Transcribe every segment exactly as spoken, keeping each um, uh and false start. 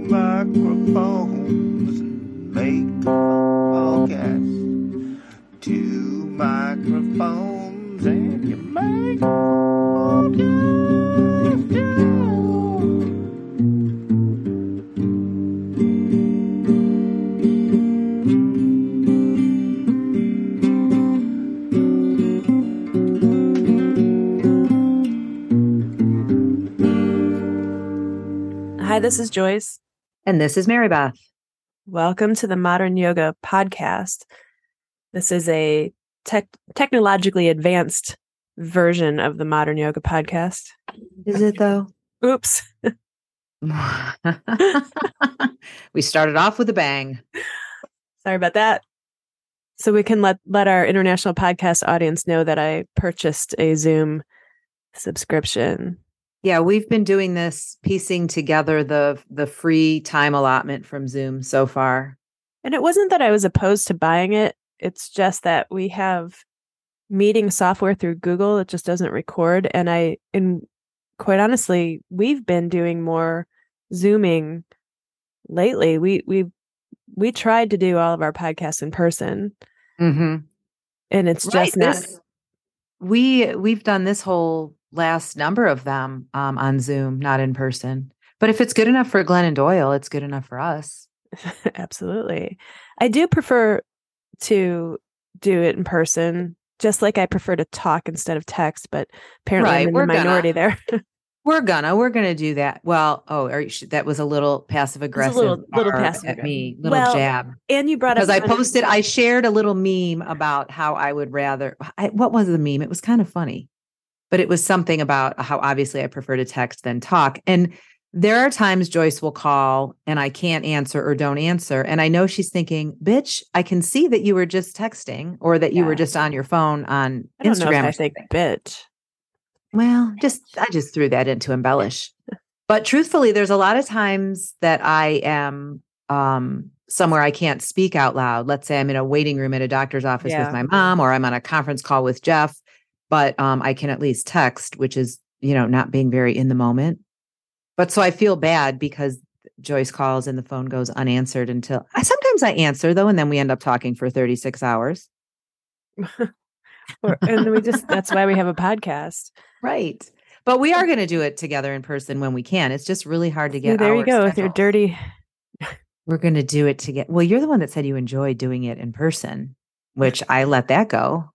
microphones and make a podcast. Two microphones and you make a podcast. Hi, this is Joyce. And this is Mary Beth. Welcome to the Modern Yoga Podcast. This is a tech technologically advanced version of the Modern Yoga Podcast. Is it though? Oops. We started off with a bang. Sorry about that. So we can let, let our international podcast audience know that I purchased a Zoom subscription. Yeah, we've been doing this, piecing together the the free time allotment from Zoom so far. And it wasn't that I was opposed to buying it. It's just that we have meeting software through Google. It just doesn't record. And I, and quite honestly, we've been doing more Zooming lately. We we we tried to do all of our podcasts in person, mm-hmm. and it's right, just not. This, we we've done this whole last number of them um, on Zoom, not in person. But if it's good enough for Glennon Doyle, it's good enough for us. Absolutely. I do prefer to do it in person, just like I prefer to talk instead of text, but apparently right, I'm in we're the minority gonna, there. we're gonna, we're gonna do that. Well, oh, are you, that was a little passive aggressive little, little passive at me, little well, jab. And you brought because up I posted, I shared a little meme about how I would rather, I, what was the meme? It was kind of funny. But it was something about how obviously I prefer to text than talk. And there are times Joyce will call and I can't answer or don't answer. And I know she's thinking, bitch, I can see that you were just texting or that you yeah. were just on your phone on I don't Instagram. Know if I think bitch. Well, just, I just threw that in to embellish. But truthfully, there's a lot of times that I am um, somewhere I can't speak out loud. Let's say I'm in a waiting room at a doctor's office yeah. with my mom, or I'm on a conference call with Jeff. But um, I can at least text, which is, you know, not being very in the moment. But so I feel bad because Joyce calls and the phone goes unanswered until I sometimes I answer though, and then we end up talking for thirty-six hours. And we just that's why we have a podcast. Right. But we are going to do it together in person when we can. It's just really hard to get. See, there you go schedules. with your dirty. We're going to do it together. Well, you're the one that said you enjoy doing it in person, which I let that go.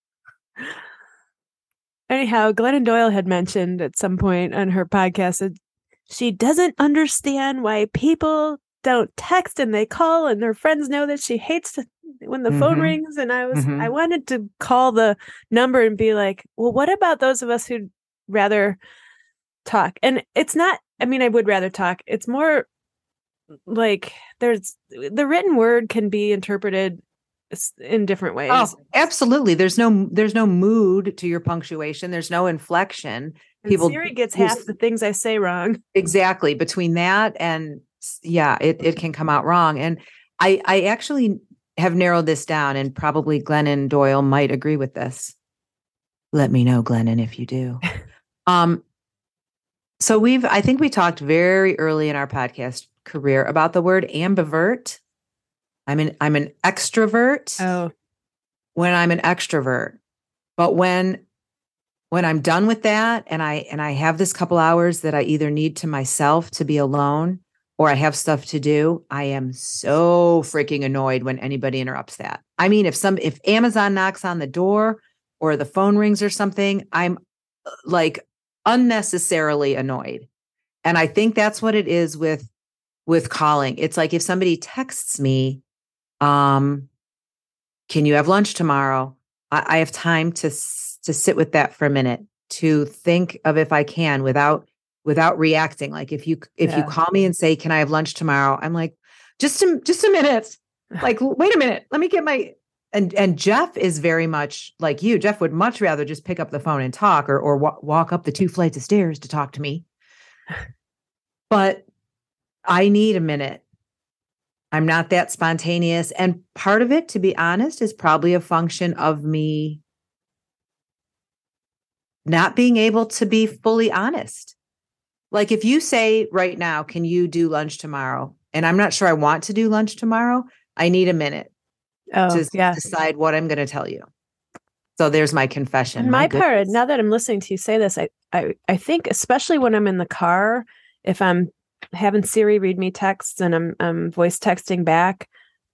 Anyhow, Glennon Doyle had mentioned at some point on her podcast that she doesn't understand why people don't text and they call and their friends know that she hates to, when the mm-hmm. phone rings. And I was, mm-hmm. I wanted to call the number and be like, well, what about those of us who'd rather talk? And it's not, I mean, I would rather talk. It's more like there's the written word can be interpreted in different ways. Oh, absolutely. There's no there's no mood to your punctuation. There's no inflection. And People Siri gets half the things I say wrong. Exactly. Between that and yeah, it, it can come out wrong. And I I actually have narrowed this down, and probably Glennon Doyle might agree with this. Let me know, Glennon, if you do. um so we've I think we talked very early in our podcast career about the word ambivert. I'm an I'm an extrovert oh. when I'm an extrovert. But when when I'm done with that and I and I have this couple hours that I either need to myself to be alone or I have stuff to do, I am so freaking annoyed when anybody interrupts that. I mean, if some if Amazon knocks on the door or the phone rings or something, I'm like unnecessarily annoyed. And I think that's what it is with with calling. It's like if somebody texts me, Um, can you have lunch tomorrow? I, I have time to to sit with that for a minute, to think of if I can without without reacting. Like if you if yeah. you call me and say, "Can I have lunch tomorrow?" I'm like, just a, just a minute. Like, wait a minute. Let me get my and and Jeff is very much like you. Jeff would much rather just pick up the phone and talk, or or w- walk up the two flights of stairs to talk to me. But I need a minute. I'm not that spontaneous. And part of it, to be honest, is probably a function of me not being able to be fully honest. Like if you say right now, can you do lunch tomorrow? And I'm not sure I want to do lunch tomorrow. I need a minute Oh, to yeah. decide what I'm going to tell you. So there's my confession. On my, My part, goodness. now that I'm listening to you say this, I, I, I think especially when I'm in the car, if I'm having Siri read me texts and I'm, I'm voice texting back,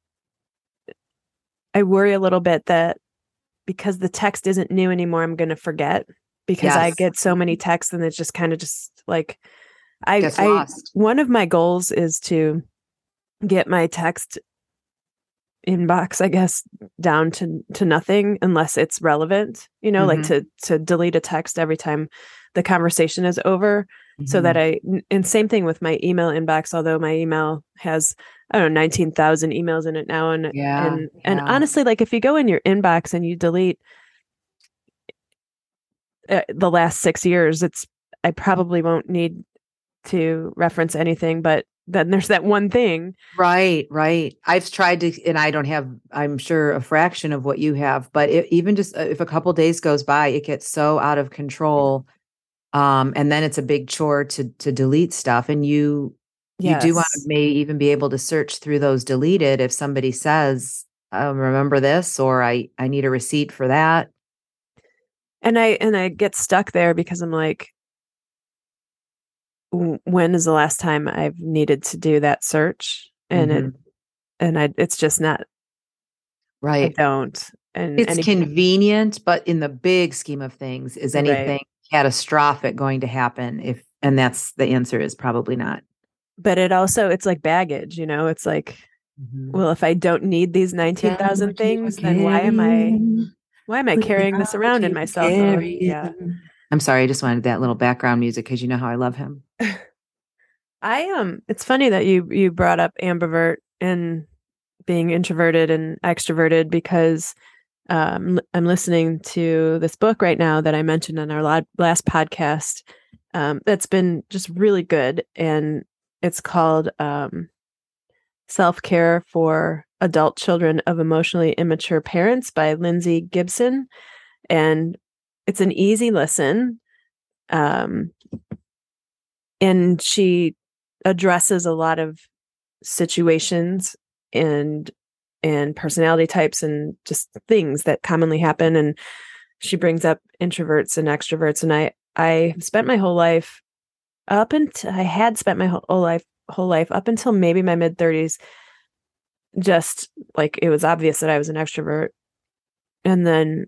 I worry a little bit that because the text isn't new anymore, I'm going to forget because I Yes. get so many texts and it's just kind of just like, I, Gets I, lost. one of my goals is to get my text inbox, I guess, down to, to nothing unless it's relevant, you know, like Mhm. to, to delete a text every time the conversation is over so that I, and same thing with my email inbox, although my email has, I don't know, nineteen thousand emails in it now. And, Yeah, and, and yeah. honestly, like if you go in your inbox and you delete uh, the last six years, it's, I probably won't need to reference anything, but then there's that one thing. Right, right. I've tried to, and I don't have, I'm sure, a fraction of what you have, but it, even just uh, if a couple days goes by, it gets so out of control. Um, and then it's a big chore to to delete stuff. And you you do want to Yes. may even be able to search through those deleted if somebody says, um, remember this, or I, I need a receipt for that. And I, and I get stuck there because I'm like, w- when is the last time I've needed to do that search? And it, Mhm. and I, it's just not, I Right. don't. And It's any, convenient, but in the big scheme of things, is right. anything catastrophic going to happen? If, and that's the answer is probably not. But it also, it's like baggage, you know, it's like, well, if I don't need these nineteen thousand things, then why am I, why am I carrying this around in my cell phone? Yeah. I'm sorry. I just wanted that little background music because you know how I love him. I um it's funny that you you brought up ambivert and being introverted and extroverted because um I'm listening to this book right now that I mentioned in our la- last podcast um that's been just really good, and it's called um Self-Care for Adult Children of Emotionally Immature Parents by Lindsay Gibson, and it's an easy listen. Um and she addresses a lot of situations and and personality types and just things that commonly happen, and she brings up introverts and extroverts, and I I spent my whole life up until I had spent my whole life whole life up until maybe my mid thirties just like it was obvious that I was an extrovert, and then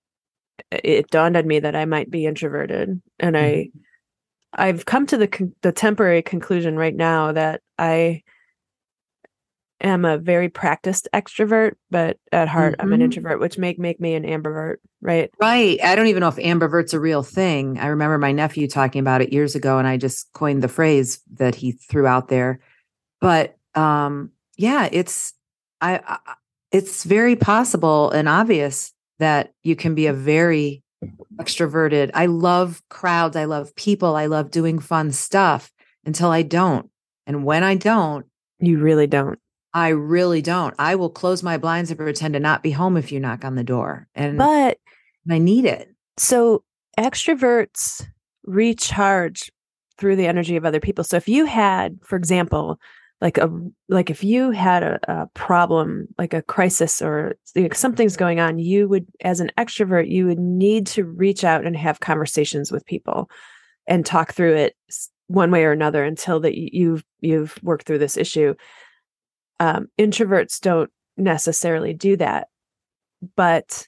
it dawned on me that I might be introverted, and I I've come to the con- the temporary conclusion right now that I am a very practiced extrovert, but at heart I'm an Mhm. introvert, which make make me an ambivert, right? Right. I don't even know if ambivert's a real thing. I remember my nephew talking about it years ago, and I just coined the phrase that he threw out there. But um, yeah, it's I, I it's very possible and obvious that you can be a very extroverted. I love crowds. I love people. I love doing fun stuff until I don't. And when I don't, You really don't. I really don't. I will close my blinds and pretend to not be home if you knock on the door. And But I need it. so extroverts recharge through the energy of other people. So if you had, for example, like a like if you had a, a problem, like a crisis or like something's going on, you would, as an extrovert, you would need to reach out and have conversations with people and talk through it one way or another until that you've you've worked through this issue. Um, introverts don't necessarily do that, but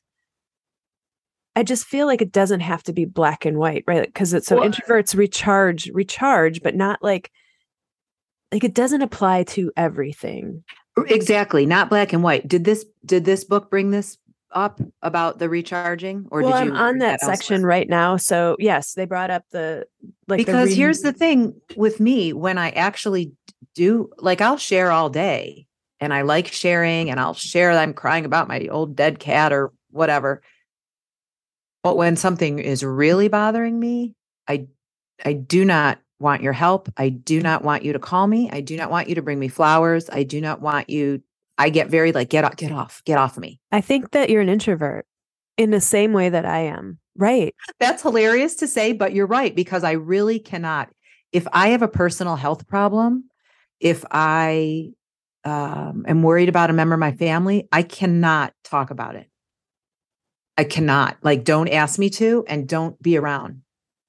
I just feel like it doesn't have to be black and white, right? Because it's so Well, introverts recharge, recharge, but not like like it doesn't apply to everything. exactly. Not black and white. Did this did this book bring this up about the recharging, or Well, did I'm you on read that that elsewhere? section right now, so yes, they brought up the like Because the re- here's the thing with me, when I actually do, like, I'll share all day and I like sharing, and I'll share that I'm crying about my old dead cat or whatever. But when something is really bothering me, I I do not want your help. I do not want you to call me. I do not want you to bring me flowers. I do not want you. I get very like, get off, get off, get off of me. I think that you're an introvert in the same way that I am, right? That's hilarious to say, but you're right, because I really cannot. if I have a personal health problem, if I um, am worried about a member of my family, I cannot talk about it. I cannot. Like, don't ask me to, and don't be around.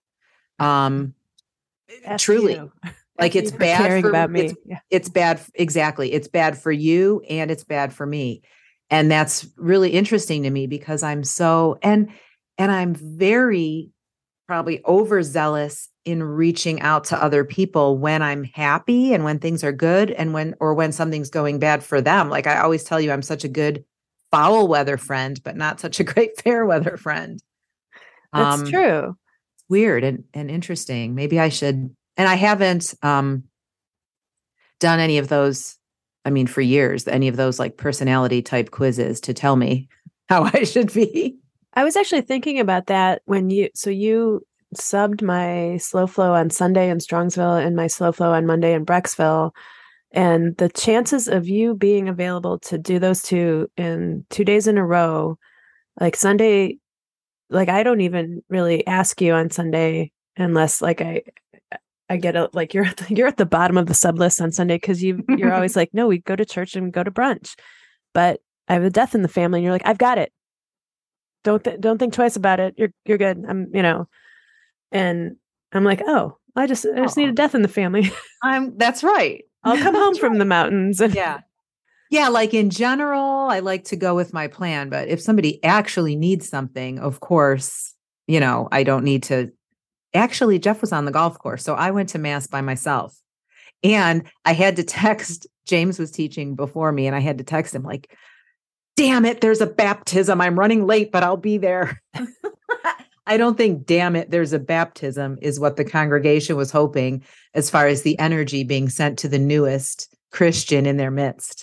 Um, F truly, you. like F you it's for bad caring for about me. It's, Yeah. it's bad. Exactly. It's bad for you and it's bad for me. And that's really interesting to me because I'm so, and, and I'm very probably overzealous in reaching out to other people when I'm happy and when things are good and when, or when something's going bad for them. Like I always tell you, I'm such a good foul weather friend, but not such a great fair weather friend. That's Um, true. Weird and, and interesting. Maybe I should, and I haven't um, done any of those, I mean, for years, any of those like personality type quizzes to tell me how I should be. I was actually thinking about that when you, so you subbed my slow flow on Sunday in Strongsville and my slow flow on Monday in Brecksville. And the chances of you being available to do those two in two days in a row, like Sunday, like I don't even really ask you on Sunday unless like I, I get a, like you're, you're at the bottom of the sub list on Sunday. Cause you, you're always like, no, we go to church and go to brunch, but I have a death in the family. And you're like, I've got it. Don't, th- don't think twice about it. You're, you're good. I'm, you know, and I'm like, oh, I just, I just Oh. need a death in the family. I'm, that's right. I'll come home from the mountains. And Yeah. Yeah. Like in general, I like to go with my plan, but if somebody actually needs something, of course, you know, I don't need to. Actually, Jeff was on the golf course. So I went to mass by myself and I had to text. James was teaching before me and I had to text him like, damn it, there's a baptism. I'm running late, but I'll be there. I don't think, damn it, there's a baptism is what the congregation was hoping as far as the energy being sent to the newest Christian in their midst.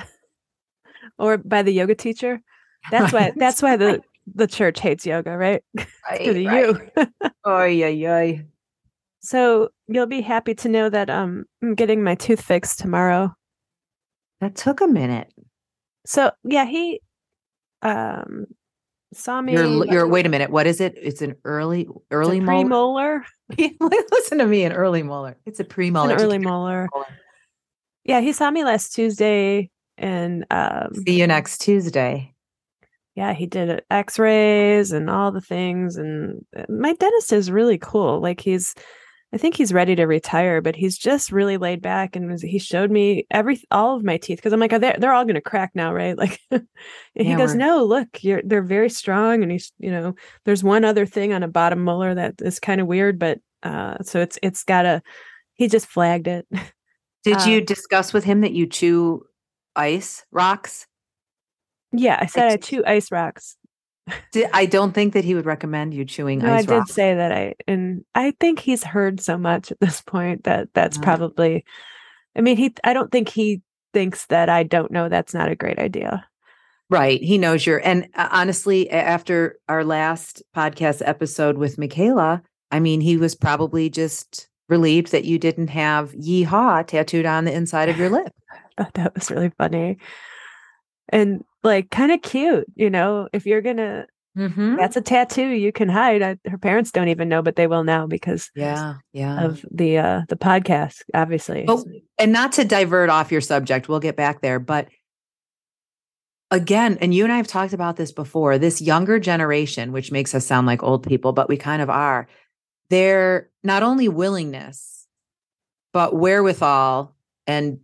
Or by the yoga teacher. That's why, that's why the, the church hates yoga, right? Right, Because of right. you. Oy, oy, oy. So you'll be happy to know that um, I'm getting my tooth fixed tomorrow. That took a minute. So yeah, he um saw me. You're, you're, wait a minute. What is it? It's an early, early molar. Premolar. Listen to me, an early molar. It's a premolar. An early molar. Yeah, he saw me last Tuesday, and um, see you next Tuesday. Yeah, he did X-rays and all the things, and my dentist is really cool. Like he's, I think he's ready to retire, but he's just really laid back, and was, he showed me every all of my teeth because I'm like, they're they're all going to crack now, right? Like, and he Yeah, goes, we're- no, look, you're they're very strong, and he's, you know, there's one other thing on a bottom molar that is kind of weird, but uh, so it's it's got a, he just flagged it. Did Uh, you discuss with him that you chew ice rocks? Yeah, I said I Like- chew ice rocks. Did, I don't think that he would recommend you chewing No, I ice did rocks. say that I, and I think he's heard so much at this point that that's Uh. probably, I mean, he, I don't think he thinks that I don't know that's not a great idea. Right. He knows you're, and uh, honestly, a- after our last podcast episode with Michaela, I mean, he was probably just relieved that you didn't have yeehaw tattooed on the inside of your lip. I thought that was really funny and like kind of cute, you know, if you're going to, Mm-hmm. that's a tattoo you can hide. I, her parents don't even know, but they will now because Yeah. Yeah. of the, uh, the podcast, obviously. Oh, and not to divert off your subject, we'll get back there. But again, and you and I have talked about this before, this younger generation, which makes us sound like old people, but we kind of are, their not only willingness, but wherewithal and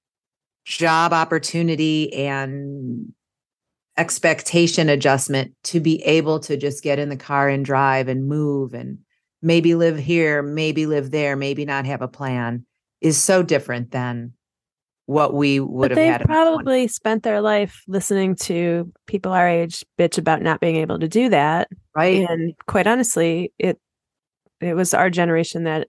job opportunity and expectation adjustment to be able to just get in the car and drive and move and maybe live here, maybe live there, maybe not have a plan is so different than what we would But have they had. in our probably spent their life listening to people our age bitch about not being able to do that. twenties, right? And quite honestly, it it was our generation that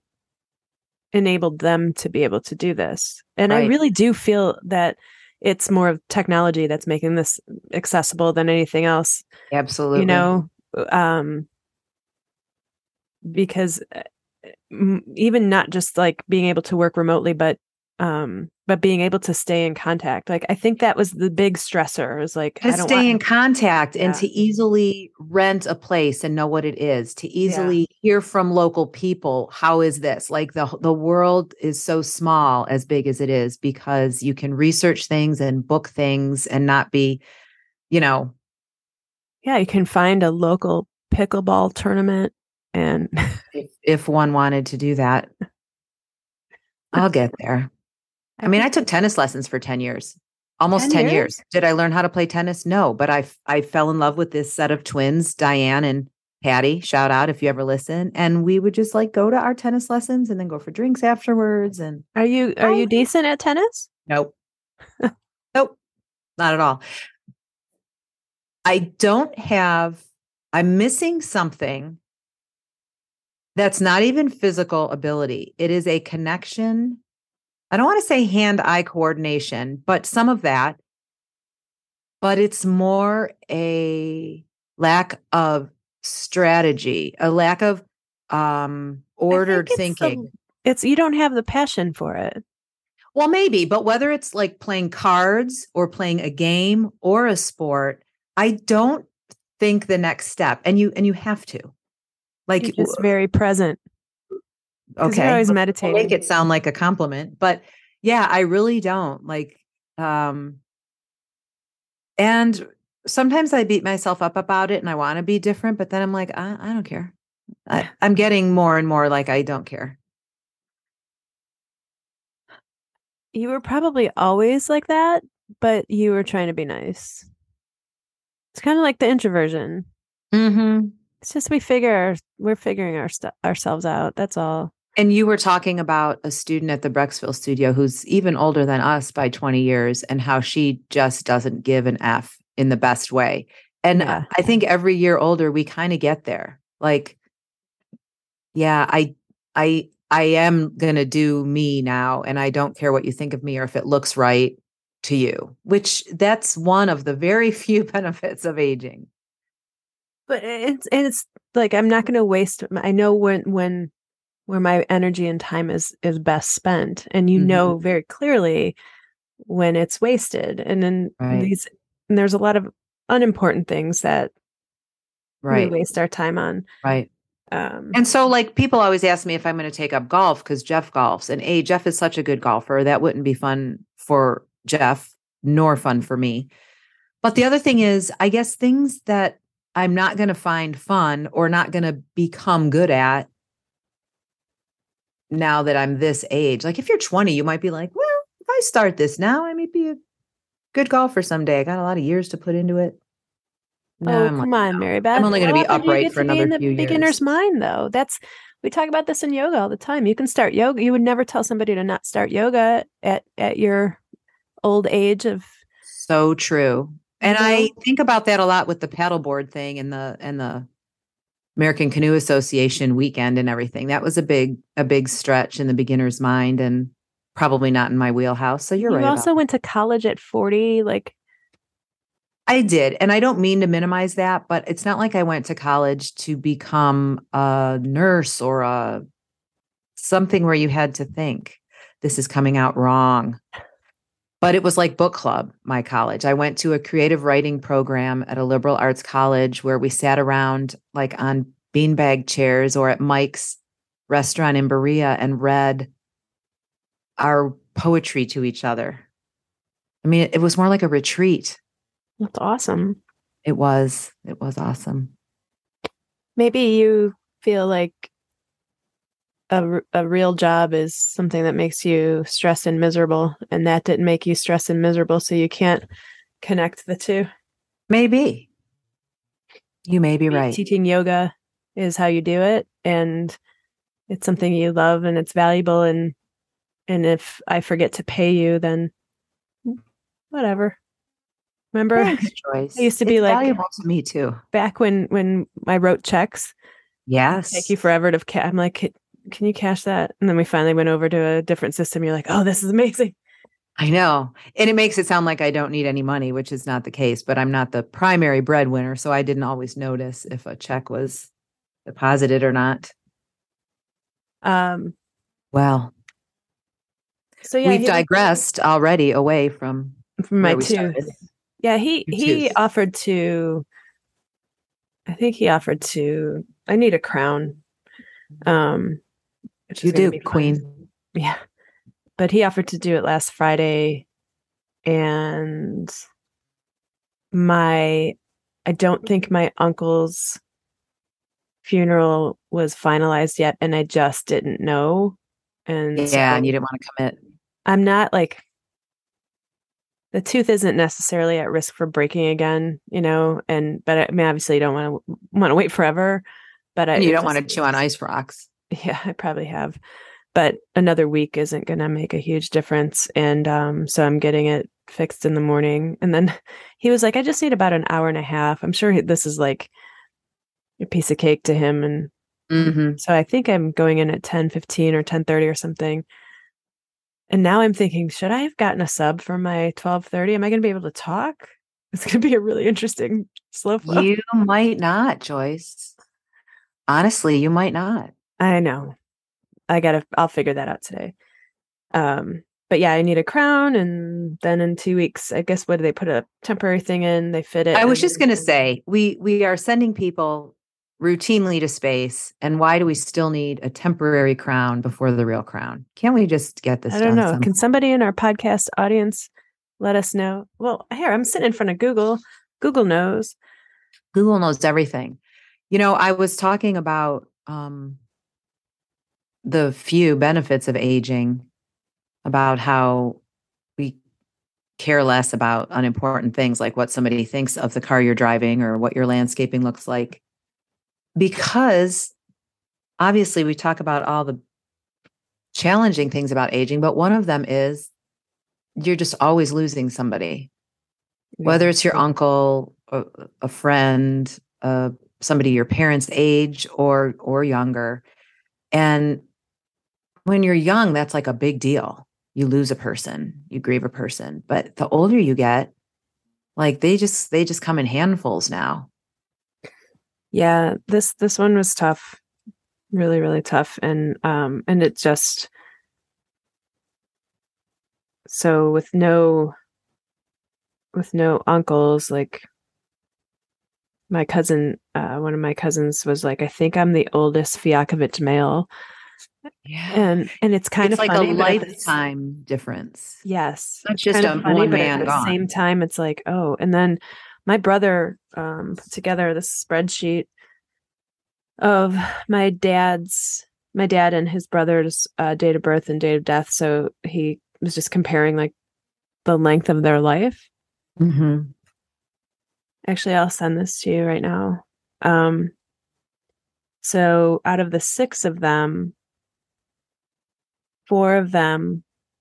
enabled them to be able to do this. And I Right. really do feel that it's more of technology that's making this accessible than anything else. Absolutely. You know, um, because uh, m- even not just like being able to work remotely, but Um, but being able to stay in contact, like I think that was the big stressor. It was like To I don't stay want in contact and Yeah. to easily rent a place and know what it is, to Yeah. easily hear from local people. How is this? Like the the world is so small, as big as it is, because you can research things and book things and not be, you know, Yeah, you can find a local pickleball tournament and if, if one wanted to do that. I'll get there. I mean, I took tennis lessons for ten years, almost ten ten years? years. Did I learn how to play tennis? No, but I, I fell in love with this set of twins, Diane and Patty. Shout out if you ever listen. And we would just like go to our tennis lessons and then go for drinks afterwards. And Are you are I- you decent at tennis? nope, nope, not at all. I don't have, I'm missing something that's not even physical ability. It is a connection. I don't want to say hand-eye coordination, but some of that. But it's more a lack of strategy, a lack of um, ordered I think it's the- thinking. It's you don't have the passion for it. Well, maybe, but whether it's like playing cards or playing a game or a sport, I don't think the next step. And you and you have to. Like, You're just very present. 'Cause okay, you're always I'll meditating. make it sound like a compliment, but yeah, I really don't like. Um, and sometimes I beat myself up about it, and I want to be different, but then I'm like, I, I don't care. I, I'm getting more and more like I don't care. You were probably always like that, but you were trying to be nice. It's kind of like the introversion. Mm-hmm. It's just we figure our, we're figuring our stu- ourselves out. That's all. And you were talking about a student at the Brecksville studio who's even older than us by twenty years and how she just doesn't give an F in the best way. And Yeah. I think every year older, we kind of get there. Like, yeah, I, I, I am going to do me now. And I don't care what you think of me or if it looks right to you, which that's one of the very few benefits of aging. But it's it's like I'm not going to waste. I know when when where my energy and time is is best spent, and you Mhm. know very clearly when it's wasted. And then Right. these and there's a lot of unimportant things that Right. we waste our time on. Right. Um, And so, like, people always ask me if I'm going to take up golf because Jeff golfs. And A, Jeff is such a good golfer. That wouldn't be fun for Jeff, nor fun for me. But the other thing is, I guess things that I'm not going to find fun or not going to become good at now that I'm this age. Like, if you're twenty, you might be like, well, if I start this now, I might be a good golfer someday. I got a lot of years to put into it. No, oh, I'm come like, on, Mary Beth. I'm only going to How be often do you upright get for to be in another the few beginner's years. mind, though. That's we talk about this in yoga all the time. You can start yoga. You would never tell somebody to not start yoga at at your old age of So true. And You I know? think about that a lot with the paddleboard thing and the and the American Canoe Association weekend and everything. That was a big a big stretch in the beginner's mind and probably not in my wheelhouse. So you're you right also about went to college at forty. Like, I did. And I don't mean to minimize that, but it's not like I went to college to become a nurse or a something where you had to think this is coming out wrong. But it was like book club, my college. I went to a creative writing program at a liberal arts college where we sat around like on beanbag chairs or at Mike's restaurant in Berea and read our poetry to each other. I mean, it was more like a retreat. that's awesome. It was. It was awesome. Maybe you feel like a, r- a real job is something that makes you stressed and miserable, and that didn't make you stressed and miserable, so you can't connect the two. Maybe. You may be right. Teaching yoga is how you do it, and it's something you love and it's valuable, and and if I forget to pay you, then whatever. Remember, Thanks, Joyce. I used to be It's like- valuable to me too. back when when I wrote checks, Yes. take you forever to ca- I'm like, "Can- can you cash that?" And then we finally went over to a different system. You're like, oh, this is amazing. I know. And it makes it sound like I don't need any money, which is not the case, but I'm not the primary breadwinner. So I didn't always notice if a check was deposited or not. Um, Well, So yeah, We've he, digressed already away from from my where we tooth. started. Yeah, he Your he tooth. offered to. I think he offered to. I need a crown. Um, which You is gonna do, be fun. Queen. Yeah, but he offered to do it last Friday, and my I don't think my uncle's funeral was finalized yet, and I just didn't know. And Yeah, so and you didn't want to commit. I'm not like the tooth isn't necessarily at risk for breaking again, you know, and but I mean obviously you don't want to want to wait forever, but I And you it don't just, want to chew on ice rocks. yeah, I probably have. But another week isn't going to make a huge difference, and um so I'm getting it fixed in the morning. And then he was like, I just need about an hour and a half. I'm sure he, this is like a piece of cake to him. And Mm-hmm. so I think I'm going in at ten fifteen or ten thirty or something. And now I'm thinking, should I have gotten a sub for my twelve thirty? Am I going to be able to talk? It's going to be a really interesting slow flow. You might not, Joyce. Honestly, you might not. I know. I got to, I'll figure that out today. Um, but yeah, I need a crown. And then in two weeks, I guess, what do they put a temporary thing in? They fit it. I was and- just going to say, we we are sending people routinely to space. And why do we still need a temporary crown before the real crown? Can't we just get this I don't done know. somehow? Can somebody in our podcast audience let us know? Well, here, I'm sitting in front of Google. Google knows. Google knows everything. You know, I was talking about um, the few benefits of aging, about how we care less about unimportant things like what somebody thinks of the car you're driving or what your landscaping looks like. Because obviously we talk about all the challenging things about aging, but one of them is you're just always losing somebody, whether it's your uncle, a, a friend, uh, somebody your parents' age or or younger. And when you're young, that's like a big deal. You lose a person, you grieve a person. But the older you get, like they just they just come in handfuls now. Yeah, this this one was tough. Really, really tough. And um and it just so with no with no uncles, like my cousin, uh, one of my cousins was like, I think I'm the oldest Fiakovich male. Yeah. And and it's kind It's of like funny, a but at the s- lifetime difference. yes. Not It's just kind a of funny, one but man at the gone. same time, it's like, oh, and then my brother um put together this spreadsheet of my dad's my dad and his brother's uh, date of birth and date of death. So he was just comparing like the length of their life. Mm-hmm. Actually, I'll send this to you right now. Um, so out of the six of them, four of them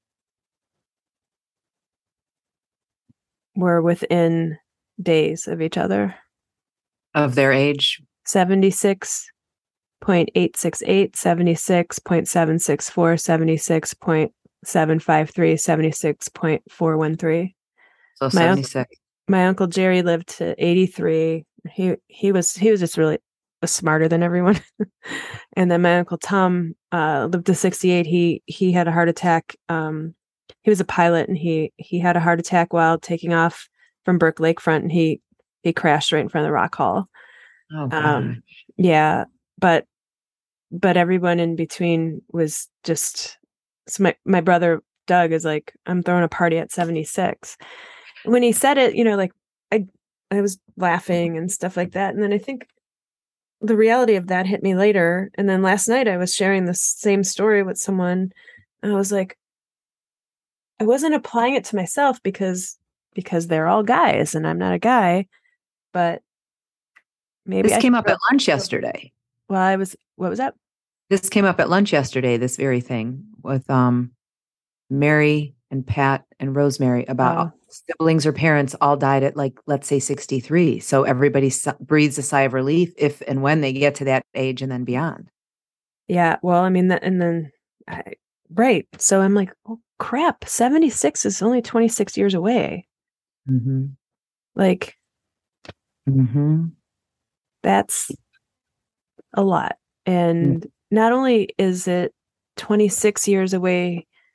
were within days of each other. Of their age. seventy-six point eight six eight, seventy-six point seven six four, seventy-six point seven five three, seventy-six point four one three. So My seventy-six. My uncle Jerry lived to eighty-three. He he was he was just really smarter than everyone. And then my uncle Tom uh, lived to sixty-eight. He he had a heart attack. Um, he was a pilot, and he he had a heart attack while taking off from Burke Lakefront, and he he crashed right in front of the Rock Hall. Oh, Um, yeah, but but everyone in between was just. So my my brother Doug is like, I'm throwing a party at seventy-six. When he said it, you know, like I I was laughing and stuff like that. And then I think the reality of that hit me later. And then last night I was sharing the same story with someone. And I was like, I wasn't applying it to myself because because they're all guys and I'm not a guy. But maybe this I came should up go- at lunch yesterday. Well, I was what was that? This came up at lunch yesterday, this very thing with um Mary and Pat and Rosemary about Oh. siblings or parents all died at like, let's say sixty-three. So everybody su- breathes a sigh of relief if and when they get to that age and then beyond. Yeah. Well, I mean that and then I, right. So I'm like, oh crap, seventy-six is only twenty-six years away. Mm-hmm. Like Mm-hmm. that's a lot. And not only is it twenty-six years away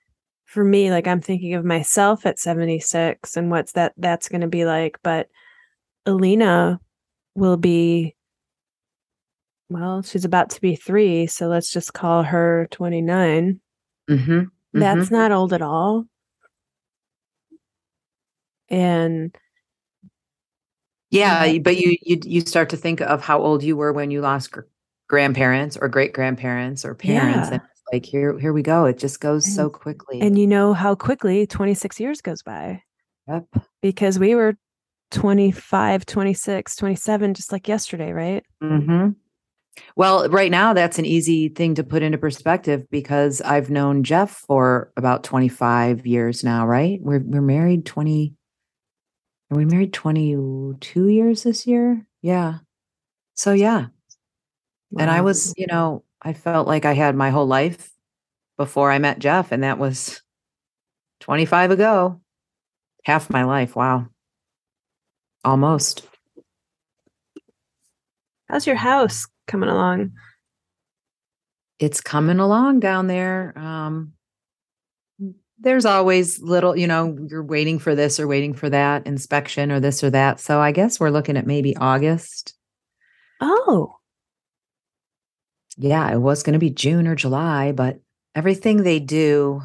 for me, like I'm thinking of myself at seventy-six and what's that that's going to be like. But Alina will be, well, she's about to be three. So let's just call her twenty-nine. Mm-hmm. That's Mm-hmm. not old at all. And yeah, but you, you, you start to think of how old you were when you lost gr- grandparents or great grandparents or parents. yeah. And it's like, here, here we go. It just goes And, so quickly. and you know how quickly twenty-six years goes by. Yep. Because we were twenty-five, twenty-six, twenty-seven, just like yesterday, right? Mm-hmm. Well, right now, that's an easy thing to put into perspective because I've known Jeff for about twenty-five years now, right? We're we're married twenty. Are we married twenty-two years this year? Yeah. So yeah. Wow. And I was, you know, I felt like I had my whole life before I met Jeff, and that was twenty-five ago. Half my life. Wow. Almost. How's your house coming along? It's coming along down there. Um, there's always little, you know, you're waiting for this or waiting for that inspection or this or that. So I guess we're looking at maybe August. Oh, Yeah, it was going to be June or July, but everything they do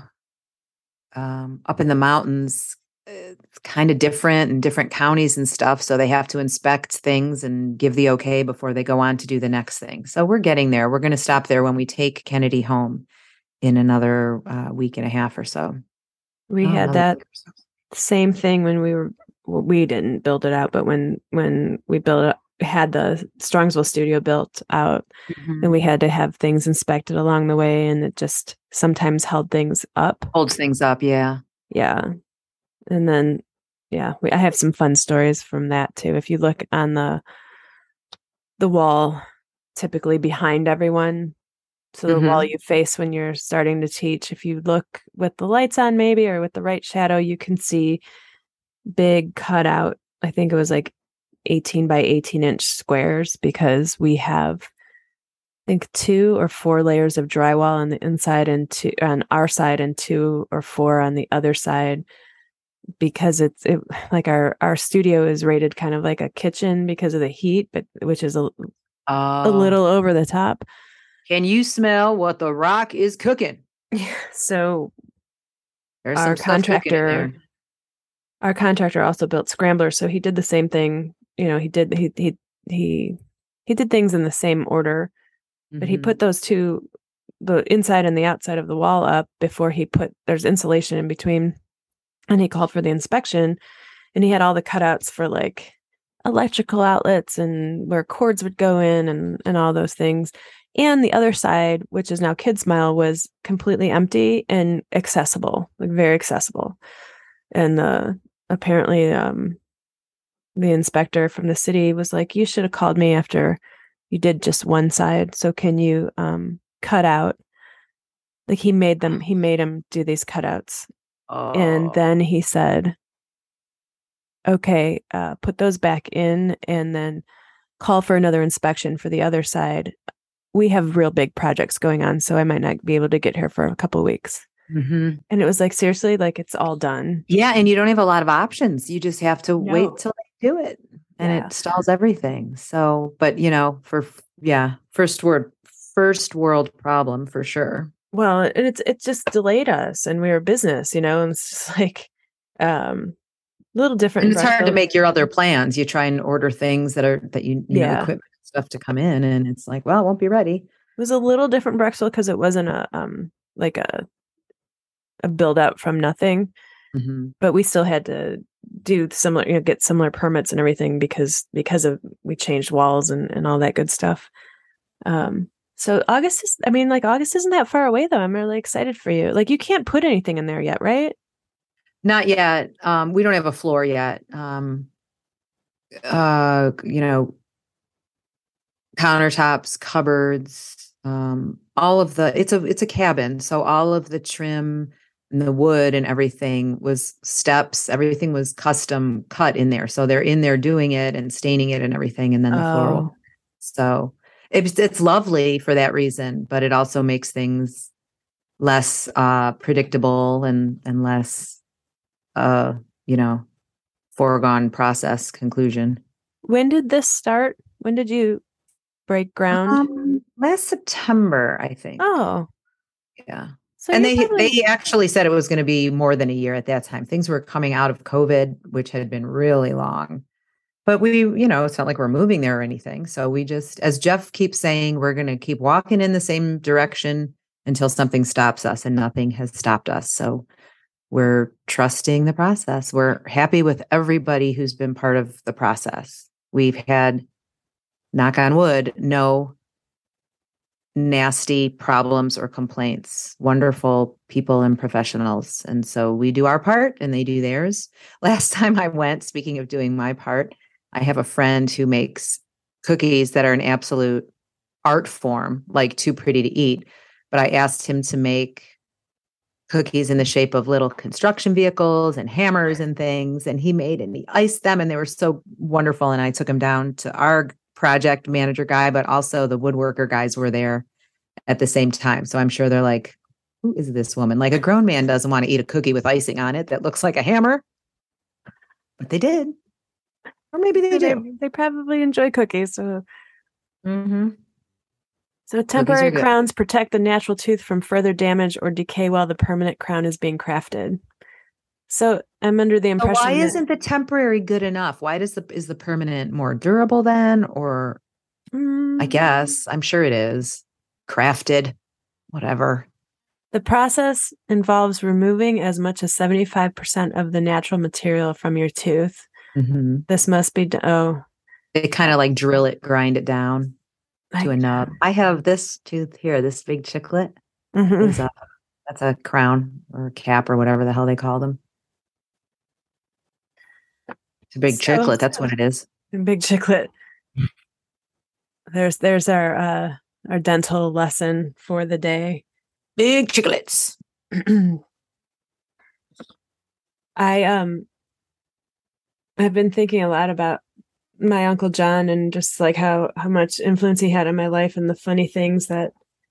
um, up in the mountains, it's kind of different in different counties and stuff. So they have to inspect things and give the okay before they go on to do the next thing. So we're getting there. We're going to stop there when we take Kennedy home in another uh, week and a half or so. we Oh, had another that week or so. same thing when we were, well, we didn't build it out, but when, when we built it, had the Strongsville studio built out, Mhm. and we had to have things inspected along the way, and it just sometimes held things up. Holds things up, yeah. Yeah. And then, yeah, we, I have some fun stories from that too. If you look on the the wall, typically behind everyone, so the Mhm. wall you face when you're starting to teach, if you look with the lights on maybe or with the right shadow, you can see big cutout. I think it was like eighteen by eighteen inch squares, because we have, I think, two or four layers of drywall on the inside and two on our side and two or four on the other side, because it's it, like our our studio is rated kind of like a kitchen because of the heat, but which is a, a Oh, little over the top. can you smell what the rock is cooking? So There's our some stuff cooking in contractor there. our contractor also built scramblers, so he did the same thing. You know, he did he he he he did things in the same order, but he Mhm. put those two, the inside and the outside of the wall, up before he put, there's insulation in between, and he called for the inspection, and he had all the cutouts for like electrical outlets and where cords would go in and and all those things. And the other side, which is now Kid Smile, was completely empty and accessible, like very accessible. And uh, apparently, um, the inspector from the city was like, "You should have called me after you did just one side. So can you um, cut out?" Like he made them, he made him do these cutouts, and Oh. then he said, "Okay, uh, put those back in, and then call for another inspection for the other side. We have real big projects going on, so I might not be able to get here for a couple of weeks." Mhm. And it was like, seriously, like it's all done. Yeah, and you don't have a lot of options. You just have to No. wait till they do it, and Yeah. it stalls everything. So, but you know, for yeah, first word, first world problem for sure. Well, and it's it just delayed us, and we were business, you know, and it's just like um a little different. And in it's hard to Brexville. make your other plans. You try and order things that are that you you know Yeah. equipment and stuff to come in, and it's like, well, it won't be ready. It was a little different in Brexville because it wasn't a um like a a build out from nothing, Mhm. but we still had to do similar, you know, get similar permits and everything because because of we changed walls and and all that good stuff. Um, so August is, I mean, like August isn't that far away though. I'm really excited for you. Like you can't put anything in there yet, right? Not yet. Um, we don't have a floor yet. Um, uh, you know, countertops, cupboards, um, all of the. It's a it's a cabin, so all of the trim and the wood and everything was steps. Everything was custom cut in there, so they're in there doing it and staining it and everything, and then the floor. Will, Oh, so it's it's lovely for that reason, but it also makes things less uh, predictable and and less, uh, you know, foregone process conclusion. When did this start? When did you break ground? Um, last September, I think. Oh, Yeah. so And you're they probably they actually said it was going to be more than a year at that time. Things were coming out of COVID, which had been really long. But we, you know, it's not like we're moving there or anything. So we just, as Jeff keeps saying, we're going to keep walking in the same direction until something stops us, and nothing has stopped us. So we're trusting the process. We're happy with everybody who's been part of the process. We've had, knock on wood, no nasty problems or complaints. Wonderful people and professionals. And so we do our part and they do theirs. Last time I went, speaking of doing my part, I have a friend who makes cookies that are an absolute art form, like too pretty to eat. But I asked him to make cookies in the shape of little construction vehicles and hammers and things. And he made and he iced them and they were so wonderful. And I took him down to our project manager guy, but also the woodworker guys were there at the same time. So I'm sure they're like, who is this woman? Like a grown man doesn't want to eat a cookie with icing on it that looks like a hammer. But they did. Or maybe they they, do. they probably enjoy cookies. So, Mm-hmm. so temporary crowns protect the natural tooth from further damage or decay while the permanent crown is being crafted. So I'm under the impression. So why that, isn't the temporary good enough? Why does the is the permanent more durable then? Or mm, I guess I'm sure it is crafted, whatever. The process involves removing as much as seventy-five percent of the natural material from your tooth. Mm-hmm. This must be, oh. They kind of like drill it, grind it down to I, a nub. I have this tooth here, this big chiclet. Mm-hmm. Is a, that's a crown or a cap or whatever the hell they call them. It's a big so, chiclet. That's what it is. Big chiclet. There's there's our uh, our dental lesson for the day. Big chiclets. I um I've been thinking a lot about my Uncle John and just like how how much influence he had on my life and the funny things that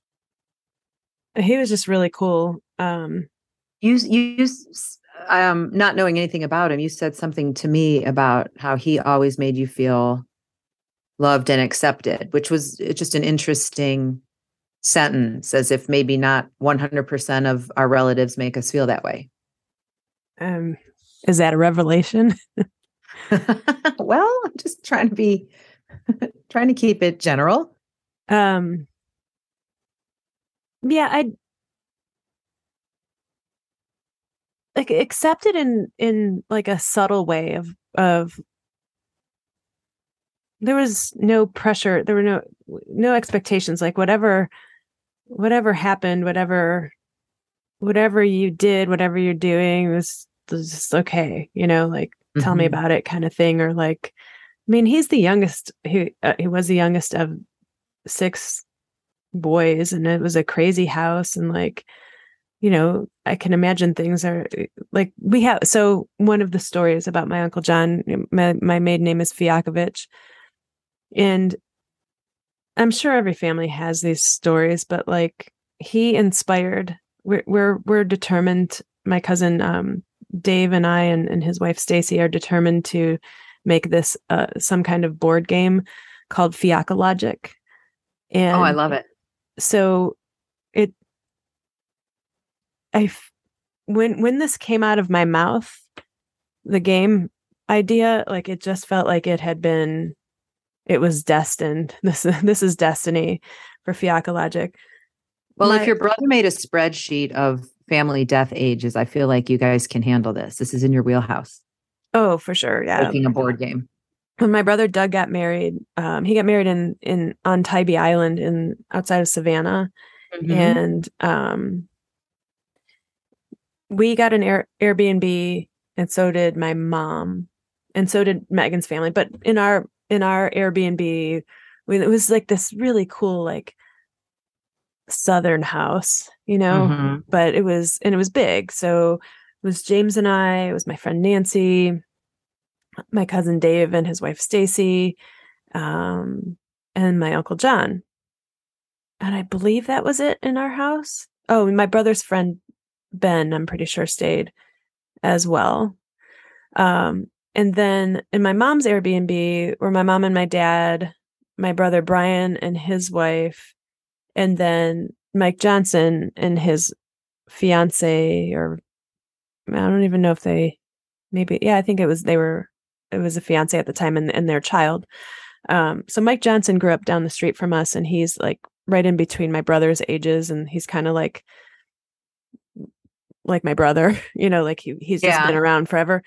he was just really cool. Um, you you um not knowing anything about him, you said something to me about how he always made you feel loved and accepted, which was just an interesting sentence, as if maybe not one hundred percent of our relatives make us feel that way. Um, is that a revelation? Well, I'm just trying to be, trying to keep it general. Um, yeah, I like accepted in in like a subtle way of of. There was no pressure. There were no no expectations. Like whatever, whatever happened, whatever, whatever you did, whatever you're doing was, was just okay. You know, like mm-hmm. tell me about it, kind of thing. Or like, I mean, he's the youngest. He uh, he was the youngest of six boys, and it was a crazy house. And like, you know, I can imagine things are like we have. So one of the stories about my Uncle John, my my maiden name is Fiakovich. And I'm sure every family has these stories, but like he inspired, we're, we're, we're determined. My cousin, um, Dave and I, and, and his wife, Stacy, are determined to make this, uh, some kind of board game called Fiacologic. And oh, I love it. So it, I, when, when this came out of my mouth, the game idea, like it just felt like it had been, it was destined. This, this is destiny for Fiacologic. Well, My, if your brother made a spreadsheet of family death ages, I feel like you guys can handle this. This is in your wheelhouse. Oh, for sure. Yeah. Making a board game. When my brother Doug got married, um, he got married in, in, on Tybee Island in outside of Savannah. Mm-hmm. And, um, we got an Air, Airbnb, and so did my mom, and so did Megan's family. But in our, in our Airbnb, we, it was like this really cool, like Southern house, you know, mm-hmm. but it was, and it was big. So it was James and I, it was my friend Nancy, my cousin Dave and his wife Stacy, um, and my Uncle John. And I believe that was it in our house. oh, my brother's friend Ben, I'm pretty sure stayed as well. Um, and then in my mom's Airbnb were my mom and my dad, my brother Brian and his wife, and then Mike Johnson and his fiance, or I don't even know if they, maybe, yeah, I think it was, they were, it was a fiance at the time, and, and their child. Um, so Mike Johnson grew up down the street from us, and he's like right in between my brother's ages, and he's kind of like, like my brother, you know, like he, he's just Yeah. been around forever.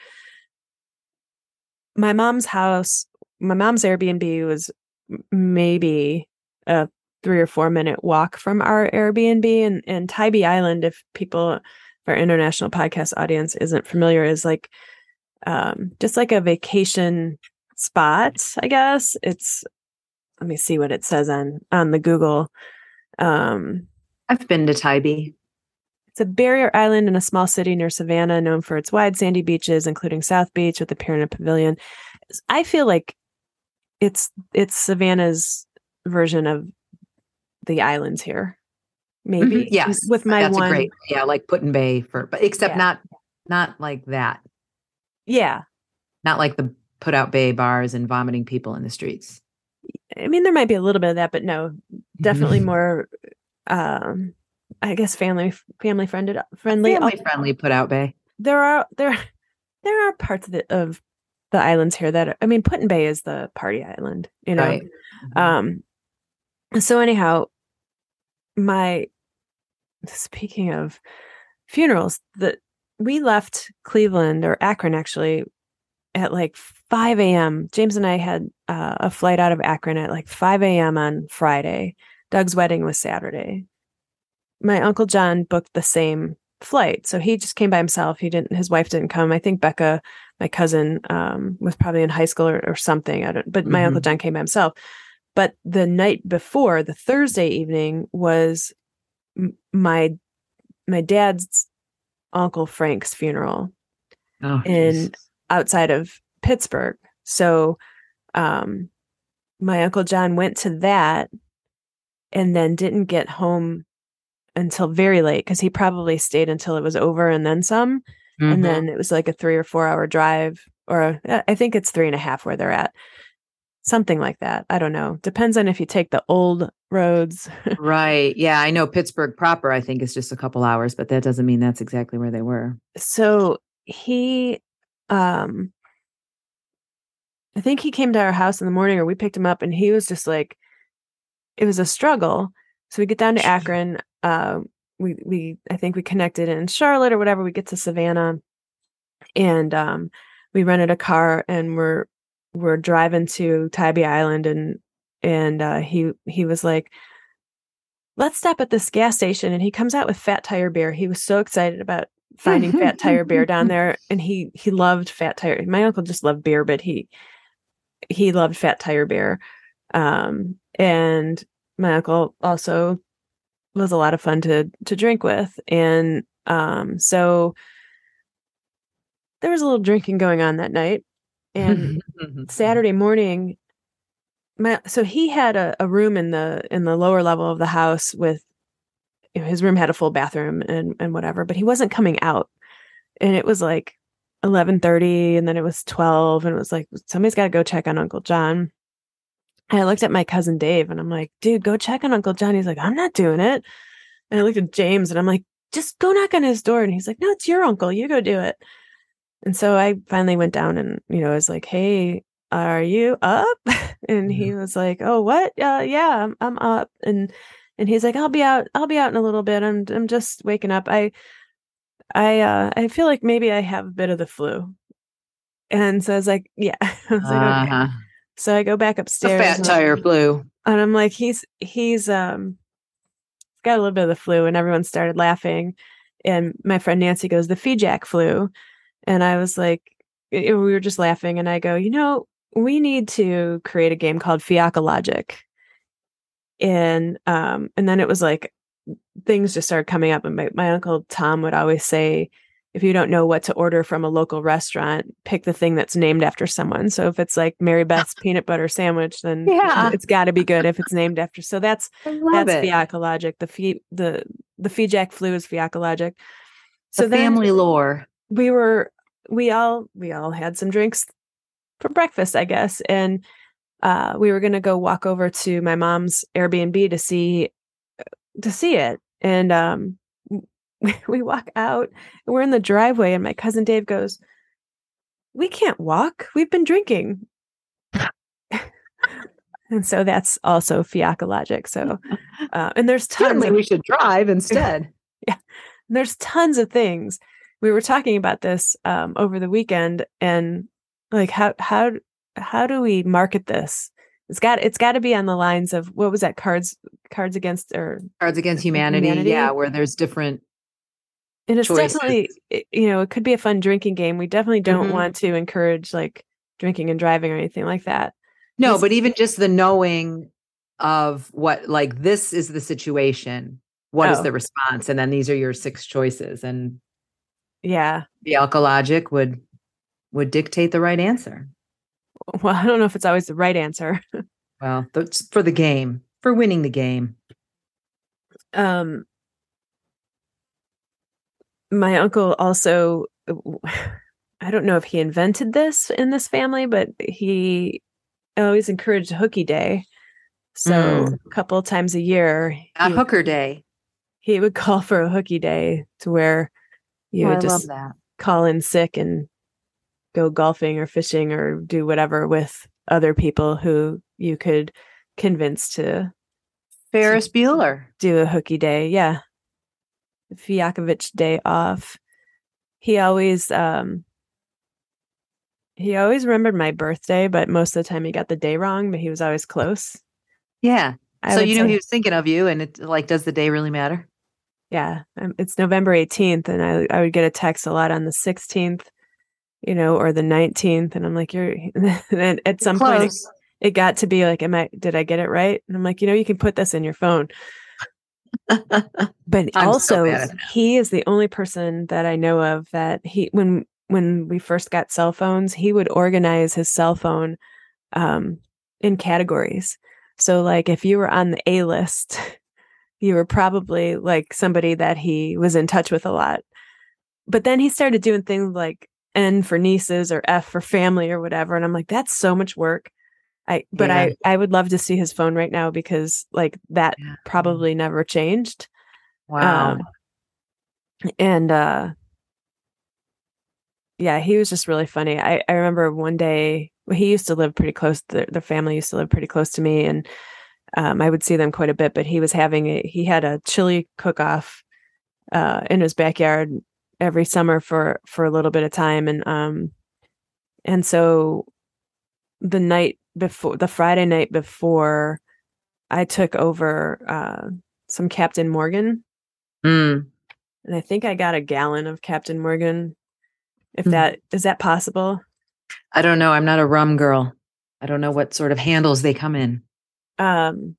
My mom's house, my mom's Airbnb was maybe a three or four minute walk from our Airbnb, and, and Tybee Island, if people, if our international podcast audience isn't familiar, is like, um, just like a vacation spot, I guess. It's, let me see what it says on, on the Google. Um, I've been to Tybee. It's a barrier island in a small city near Savannah, known for its wide sandy beaches, including South Beach with the pier and a pavilion. I feel like it's it's Savannah's version of the islands here, maybe. Mm-hmm. Yes, with my that's one, a great, yeah, like Put-in Bay for, but except Yeah. not not like that, yeah. not like the Put Out Bay bars and vomiting people in the streets. I mean, there might be a little bit of that, but no, definitely more. Um, I guess family family friended friendly. Family friendly Put Out Bay. There are there there are parts of the of the islands here that are, I mean, Put-in Bay is the party island, you know. Right. Um. So anyhow, my speaking of funerals, that we left Cleveland or Akron actually at like five a.m. James and I had uh, a flight out of Akron at like five a.m. on Friday. Doug's wedding was Saturday. My Uncle John booked the same flight, so he just came by himself. He didn't. His wife didn't come. I think Becca, my cousin, um, was probably in high school or, or something. I don't. But my Mhm. Uncle John came by himself. But the night before, the Thursday evening, was m- my my dad's Uncle Frank's funeral Oh, in Jesus. outside of Pittsburgh. So, um, my Uncle John went to that, and then didn't get home until very late, because he probably stayed until it was over and then some. Mhm. And then it was like a three or four hour drive, or uh, I think it's three and a half where they're at. Something like that. I don't know. Depends on if you take the old roads. Right. Yeah, I know Pittsburgh proper, I think, is just a couple hours, but that doesn't mean that's exactly where they were. So he, um, I think he came to our house in the morning, or we picked him up, and he was just like, it was a struggle. So we get down to Akron. Uh, we, we, I think we connected in Charlotte or whatever. We get to Savannah, and um, we rented a car, and we're, we're driving to Tybee Island, and, and uh, he, he was like, let's stop at this gas station. And he comes out with Fat Tire Beer. He was so excited about finding Fat Tire Beer down there. And he, he loved Fat Tire. My uncle just loved beer, but he, he loved Fat Tire Beer. Um, and my uncle also was a lot of fun to, to drink with. And um, so there was a little drinking going on that night. And Saturday morning, my so he had a, a room in the in the lower level of the house with, you know, his room had a full bathroom and and whatever, but he wasn't coming out. And it was like eleven thirty, and then it was twelve, and it was like, somebody's got to go check on Uncle John. And I looked at my cousin Dave, and I'm like, dude, go check on Uncle John. He's like, I'm not doing it. And I looked at James, and I'm like, just go knock on his door. And he's like, no, it's your uncle. You go do it. And so I finally went down, and, you know, I was like, hey, are you up? And he was like, oh, what? Uh, yeah, I'm, I'm up. And, and he's like, I'll be out. I'll be out in a little bit. I'm, I'm just waking up. I, I, uh, I feel like maybe I have a bit of the flu. And so I was like, yeah, I was like, okay. Uh-huh. So I go back The upstairs. Fat and Tire I'm- flu. And I'm like, he's, he's, um, got a little bit of the flu, and everyone started laughing. And my friend Nancy goes, the Fejack flu. And I was like, we were just laughing. And I go, you know, we need to create a game called Fiacologic. And, um, and then it was like, things just started coming up. And my, my uncle Tom would always say, if you don't know what to order from a local restaurant, pick the thing that's named after someone. So if it's like Mary Beth's peanut butter sandwich, then Yeah. it's got to be good if it's named after. So that's I love that's it. Fiacologic. The fee, the the Fijac flu is fiacologic. So the then family lore. We were we all we all had some drinks for breakfast, I guess, and uh, we were gonna go walk over to my mom's Airbnb to see to see it, and um, we walk out. And we're in the driveway, and my cousin Dave goes, "We can't walk. We've been drinking." And so that's also fiacologic. So, uh, and there's tons Certainly of, we should drive instead. Yeah. There's tons of things. We were talking about this um, over the weekend, and like, how, how, how do we market this? It's got, it's got to be on the lines of, what was that? Cards, cards against, or Cards Against Humanity. Humanity? Yeah. Where there's different. And it's choices. definitely, it- you know, it could be a fun drinking game. We definitely don't Mhm. want to encourage like drinking and driving or anything like that. No, This- but even just the knowing of what, like, this is the situation. What is Oh. the response? And then these are your six choices. And Yeah. the alkalogic would would dictate the right answer. Well, I don't know if it's always the right answer. Well, that's for the game, for winning the game. Um, my uncle also, I don't know if he invented this in this family, but he always encouraged hooky day. So Mm. a couple times a year, A he, hooker day. he would call for a hooky day to where you Oh, would I just love that. call in sick and go golfing or fishing or do whatever with other people who you could convince to Ferris Bueller. do a hooky day. Yeah. Fiakovich day off. He always, um, he always remembered my birthday, but most of the time he got the day wrong, but he was always close. Yeah. I so would you knew say- he was thinking of you, and it like, does the day really matter? Yeah. Um, it's November eighteenth, and I, I would get a text a lot on the sixteenth, you know, or the nineteenth. And I'm like, you're, and at some point it, Close. it got to be like, am I, did I get it right? And I'm like, you know, you can put this in your phone. But I'm so also, bad at that. he is the only person that I know of that he, when, when we first got cell phones, he would organize his cell phone um, in categories. So like if you were on the A list, you were probably like somebody that he was in touch with a lot. But then he started doing things like N for nieces or F for family or whatever. And I'm like, that's so much work. I, but Yeah. I, I would love to see his phone right now, because like that Yeah. probably never changed. Wow. Um, and, uh, yeah, he was just really funny. I, I remember one day, well, he used to live pretty close. The, the family used to live pretty close to me, and um, I would see them quite a bit. But he was having a, he had a chili cook-off uh, in his backyard every summer for for a little bit of time, and um, and so the night before, the Friday night before, I took over uh, some Captain Morgan, Mm. and I think I got a gallon of Captain Morgan. If Hmm. that is that possible? I don't know. I'm not a rum girl. I don't know what sort of handles they come in. Um,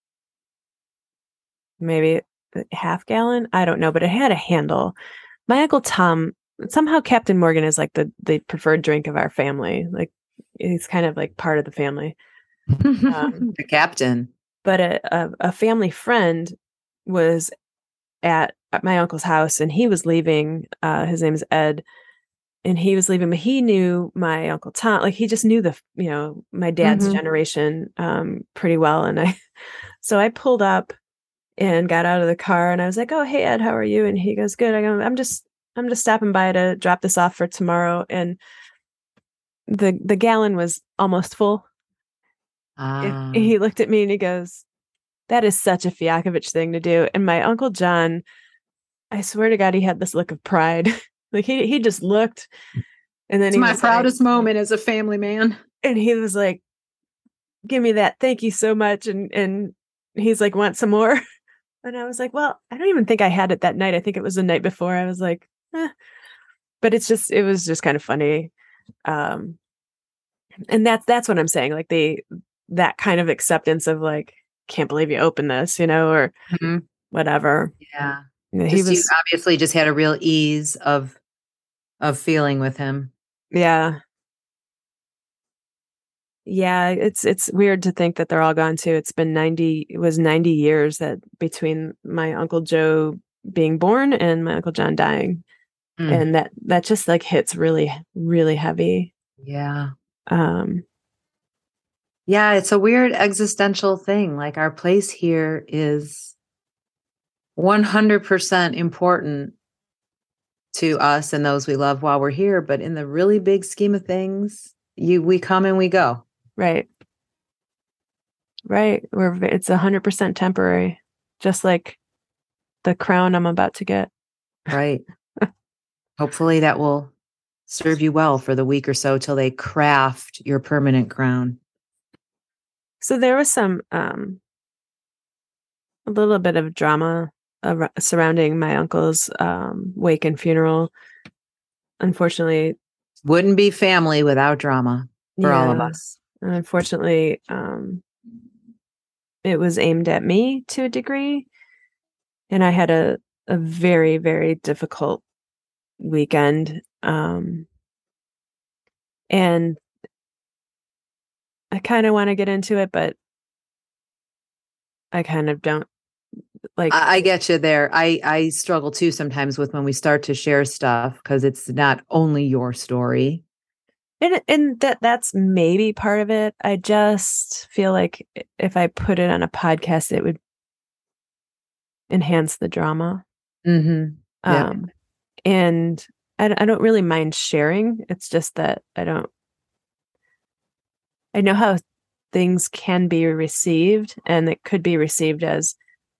maybe a half gallon. I don't know, but it had a handle. My Uncle Tom, somehow Captain Morgan is like the the preferred drink of our family. Like he's kind of like part of the family. Um, the captain. But a, a a family friend was at my uncle's house, and he was leaving. Uh, his name is Ed. And he was leaving, but he knew my Uncle Tom. Like he just knew the, you know, my dad's Mhm. generation um, pretty well. And I, so I pulled up and got out of the car, and I was like, "Oh, hey Ed, how are you?" And he goes, "Good." I go, "I'm just, I'm just stopping by to drop this off for tomorrow." And the the gallon was almost full. And Ah. he looked at me and he goes, "That is such a Fiakovich thing to do." And my Uncle John, I swear to God, he had this look of pride. Like he he just looked, and then It's he my was proudest moment as a family man. like, and he was like, "Give me that, thank you so much." And and he's like, "Want some more?" And I was like, "Well, I don't even think I had it that night. I think it was the night before." I was like, eh. But it's just it was just kind of funny, um, and that's that's what I'm saying. Like the that kind of acceptance of like, can't believe you opened this, you know, or Mhm. whatever. Yeah. You know, he Just you was, obviously just had a real ease of of feeling with him. yeah. Yeah, it's it's weird to think that they're all gone too. It's been ninety, it was ninety years that between my Uncle Joe being born and my Uncle John dying. Mm. And that that just like hits really, really heavy. Yeah. Um, yeah, it's a weird existential thing. Like our place here is one hundred percent important to us and those we love while we're here. But in the really big scheme of things, you we come and we go. Right. Right. We're it's a hundred percent temporary, just like the crown I'm about to get. Right. Hopefully that will serve you well for the week or so till they craft your permanent crown. So there was some um a little bit of drama ar- surrounding my uncle's um wake and funeral. Unfortunately, wouldn't be family without drama for yeah, all of us. And unfortunately, um it was aimed at me to a degree. And I had a, a very, very difficult weekend. Um, and I kind of want to get into it, but I kind of don't like. I, I get you there. I, I struggle too sometimes with when we start to share stuff because it's not only your story. And, and that that's maybe part of it. I just feel like if I put it on a podcast, it would enhance the drama. Mm-hmm. Yeah. Um, and I, I don't really mind sharing. It's just that I don't, I know how things can be received, and it could be received as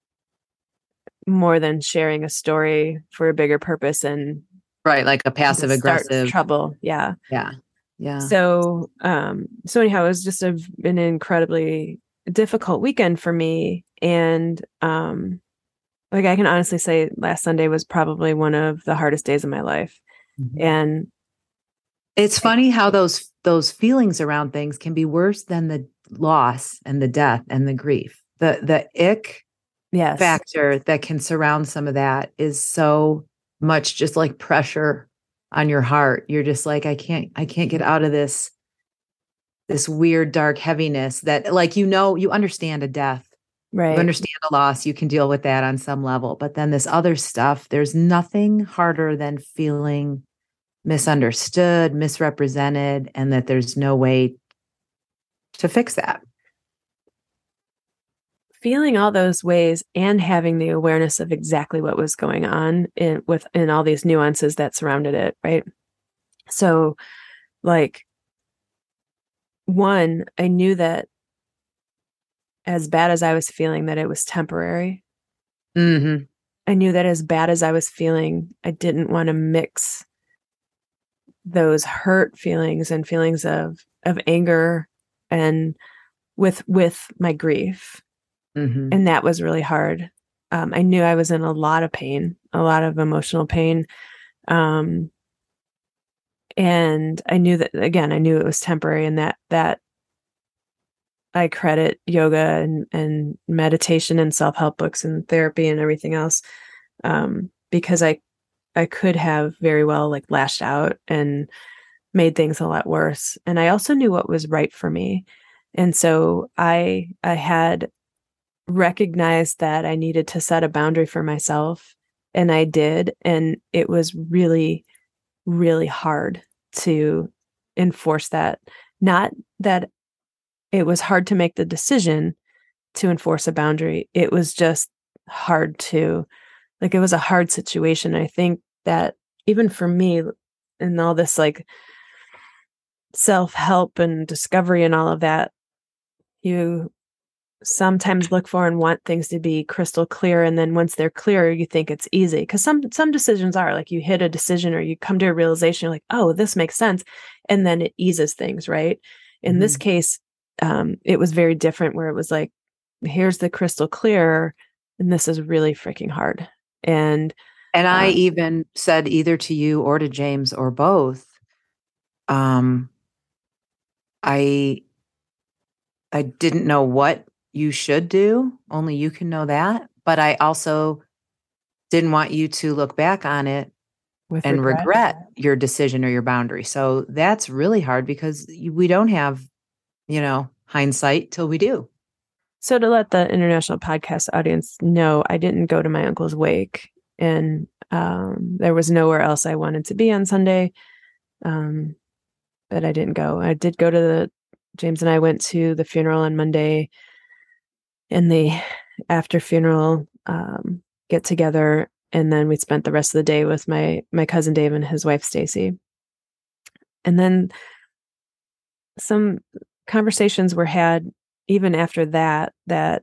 more than sharing a story for a bigger purpose and right, like a passive aggressive trouble. Yeah. Yeah. Yeah. So, um, so anyhow, it was just a, an incredibly difficult weekend for me. And, um, like I can honestly say last Sunday was probably one of the hardest days of my life. Mm-hmm. And it's funny how those, those feelings around things can be worse than the loss and the death and the grief. The, the ick yes. factor that can surround some of that is so much just like pressure on your heart. You're just like, I can't, I can't get out of this, this weird, dark heaviness that like, you know, you understand a death, right? You understand a loss. You can deal with that on some level, but then this other stuff, there's nothing harder than feeling misunderstood, misrepresented, and that there's no way to fix that. Feeling all those ways and having the awareness of exactly what was going on in with in all these nuances that surrounded it, right? So, like, one, I knew that as bad as I was feeling, that it was temporary. Mm-hmm. I knew that as bad as I was feeling, I didn't want to mix those hurt feelings and feelings of of anger and with with my grief. Mm-hmm. And that was really hard. Um, I knew I was in a lot of pain, a lot of emotional pain. Um, and I knew that, again, I knew it was temporary, and that, that I credit yoga and, and meditation and self-help books and therapy and everything else. Um, because I, I could have very well like lashed out and made things a lot worse. And I also knew what was right for me. And so I, I had recognized that I needed to set a boundary for myself, and I did. And it was really, really hard to enforce that. Not that it was hard to make the decision to enforce a boundary. It was just hard to, like, it was a hard situation. I think that even for me and all this like self-help and discovery and all of that, you sometimes look for and want things to be crystal clear. And then once they're clear, you think it's easy. Because some some decisions are like you hit a decision or you come to a realization, you're like, oh, this makes sense. And then it eases things, right? In mm-hmm. this case, um, it was very different, where it was like, here's the crystal clear, and this is really freaking hard. And and I um, even said either to you or to James or both, um, I I didn't know what you should do. Only you can know that. But I also didn't want you to look back on it with and regret. regret your decision or your boundary. So that's really hard because we don't have, you know, hindsight till we do. So to let the international podcast audience know, I didn't go to my uncle's wake. and um, there was nowhere else I wanted to be on Sunday. Um, but I didn't go. I did go to the, James and I went to the funeral on Monday, and the after funeral um, get together. And then we spent the rest of the day with my, my cousin Dave and his wife, Stacy. And then some conversations were had even after that, that,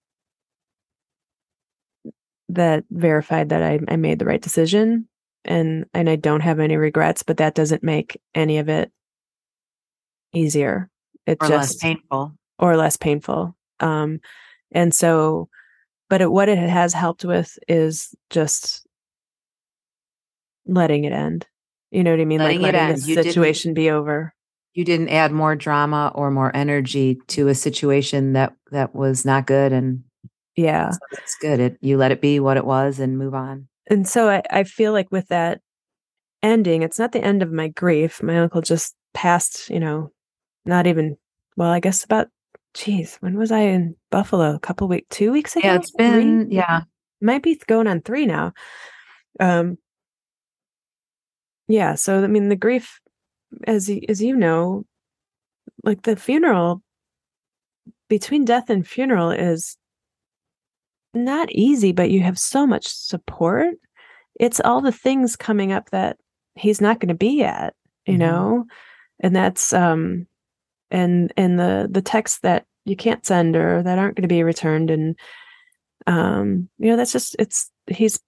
that verified that I, I made the right decision, and, and I don't have any regrets, but that doesn't make any of it easier. It Or just less painful. or less painful. Um, and so, but it, what it has helped with is just letting it end. You know what I mean? Letting like it letting end. the You didn't- situation be over. You didn't add more drama or more energy to a situation that, that was not good. And Yeah. so that's good. It, you let it be what it was and move on. And so I, I feel like with that ending, it's not the end of my grief. My uncle just passed, you know, not even, well, I guess about, geez, when was I in Buffalo? A couple weeks, two weeks ago? Yeah, it's been, Three? yeah. Might be going on three now. Um, yeah. So, I mean, the grief, as, y- as you know, like the funeral, between death and funeral is not easy, but you have so much support. It's all the things coming up that he's not going to be at, you Mhm. know, and that's, um, and, and the, the texts that you can't send or that aren't going to be returned. And, um, you know, that's just, it's, he's,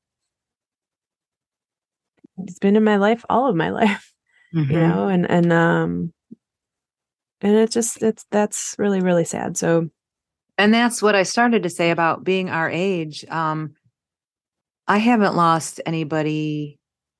he's been in my life, all of my life, you Mhm. know, and, and, um, and it's just, it's, that's really, really sad. So, And that's what I started to say about being our age. Um, I haven't lost anybody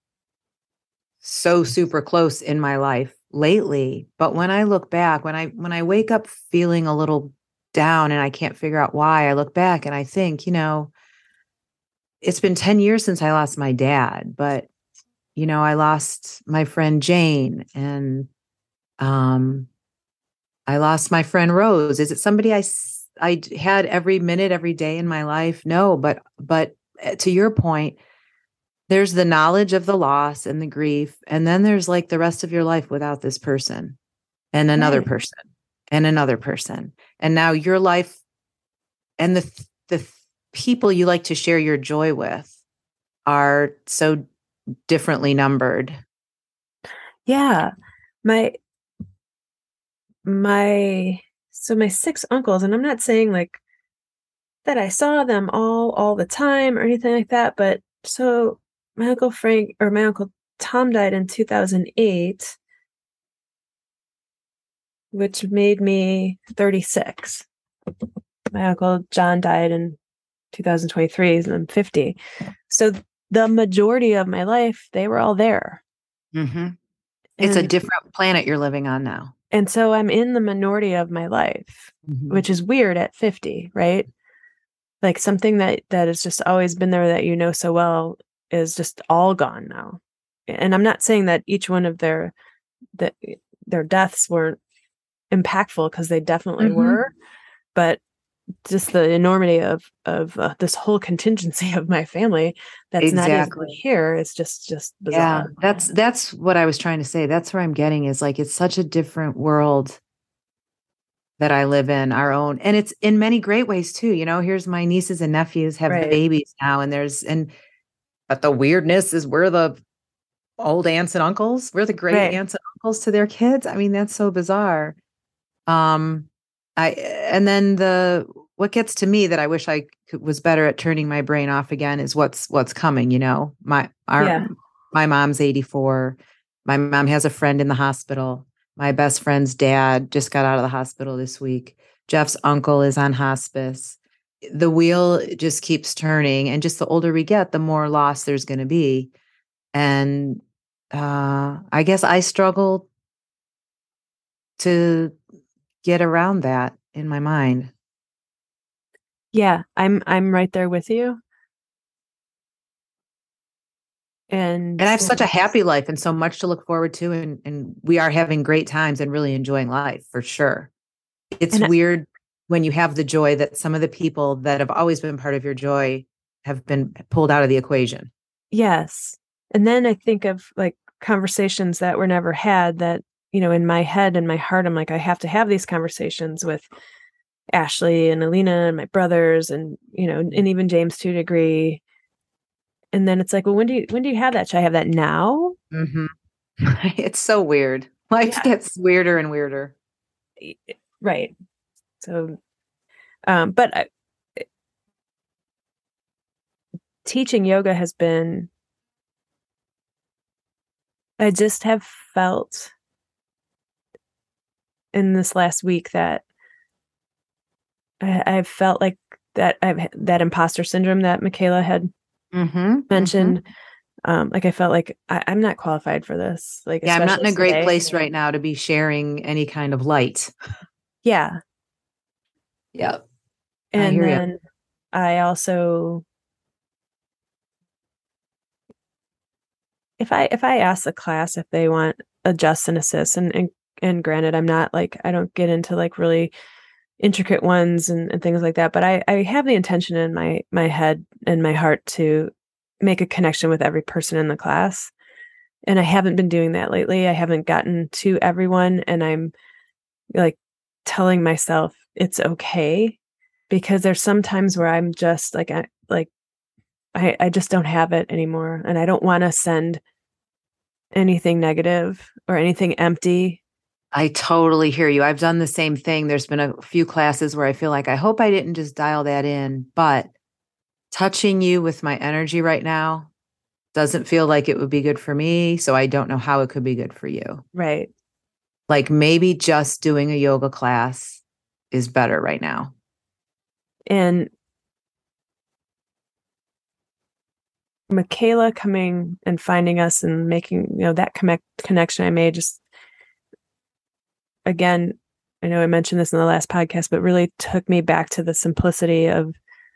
so super close in my life lately. But when I look back, when I when I wake up feeling a little down and I can't figure out why, I look back and I think, you know, it's been ten years since I lost my dad, but you know, I lost my friend Jane, and um I lost my friend Rose. Is it somebody I s- I d- had every minute, every day in my life? No, but but uh, to your point, there's the knowledge of the loss and the grief, and then there's like the rest of your life without this person, and another Right. person, and another person, and now your life and the th- the th- people you like to share your joy with are so differently numbered. yeah, my, my, so my six uncles, and I'm not saying like that I saw them all all the time or anything like that, but so my uncle Frank or my uncle Tom died in two thousand eight, which made me thirty-six. My uncle John died in two thousand twenty-three, and I'm fifty. So the majority of my life, they were all there. Mm-hmm. It's a And different planet you're living on now. and so I'm in the minority of my life, Mhm. which is weird at fifty, right? Like something that that has just always been there that you know so well is just all gone now. And I'm not saying that each one of their that their deaths weren't impactful, because they definitely Mhm. were, but just the enormity of of uh, this whole contingency of my family that's not even Exactly. here is just just Yeah, bizarre. that's that's what I was trying to say. That's where I'm getting is like it's such a different world that I live in, our own. And it's in many great ways too. You know, here's my nieces and nephews have Right. babies now, and there's and but the weirdness is we're the old aunts and uncles. We're the great Right. aunts and uncles to their kids. I mean, that's so bizarre. Um, I and then the what gets to me that I wish I could, was better at turning my brain off again is what's what's coming. You know, my our Yeah. my mom's eighty-four. My mom has a friend in the hospital. My best friend's dad just got out of the hospital this week. Jeff's uncle is on hospice. The wheel just keeps turning, and just the older we get, the more loss there's going to be. And uh, I guess I struggle to get around that in my mind. Yeah, I'm I'm right there with you. And And I have such a happy life and so much to look forward to. And, and we are having great times and really enjoying life for sure. It's And I- weird when you have the joy that some of the people that have always been part of your joy have been pulled out of the equation. Yes. And then I think of like conversations that were never had that, you know, in my head and my heart, I'm like, I have to have these conversations with Ashley and Alina and my brothers and, you know, and even James to a degree. And then it's like, well, when do you, when do you have that? Should I have that now? Mm-hmm. It's so weird. Life yeah. gets weirder and weirder. Right. So, um, but I, teaching yoga has been, I just have felt in this last week that I, I've felt like that I've that imposter syndrome that Michaela had mm-hmm, mentioned. Mm-hmm. Um, like I felt like I, I'm not qualified for this. Like, yeah, I'm not in a great today. place right now to be sharing any kind of light. Yeah. Yep. And I hear then you. I also, if I if I ask the class if they want a just and assist, and and and granted, I'm not like I don't get into like really intricate ones and, and things like that, but I I have the intention in my my head and my heart to make a connection with every person in the class. And I haven't been doing that lately. I haven't gotten to everyone, and I'm like telling myself it's okay, because there's some times where I'm just like I like I, I just don't have it anymore, and I don't want to send anything negative or anything empty. I totally hear you. I've done the same thing. There's been a few classes where I feel like I hope I didn't just dial that in, but touching you with my energy right now doesn't feel like it would be good for me. So I don't know how it could be good for you. Right. Like maybe just doing a yoga class is better right now. And Michaela coming and finding us and making, you know, that connect connection I made, just again, I know I mentioned this in the last podcast, but really took me back to the simplicity of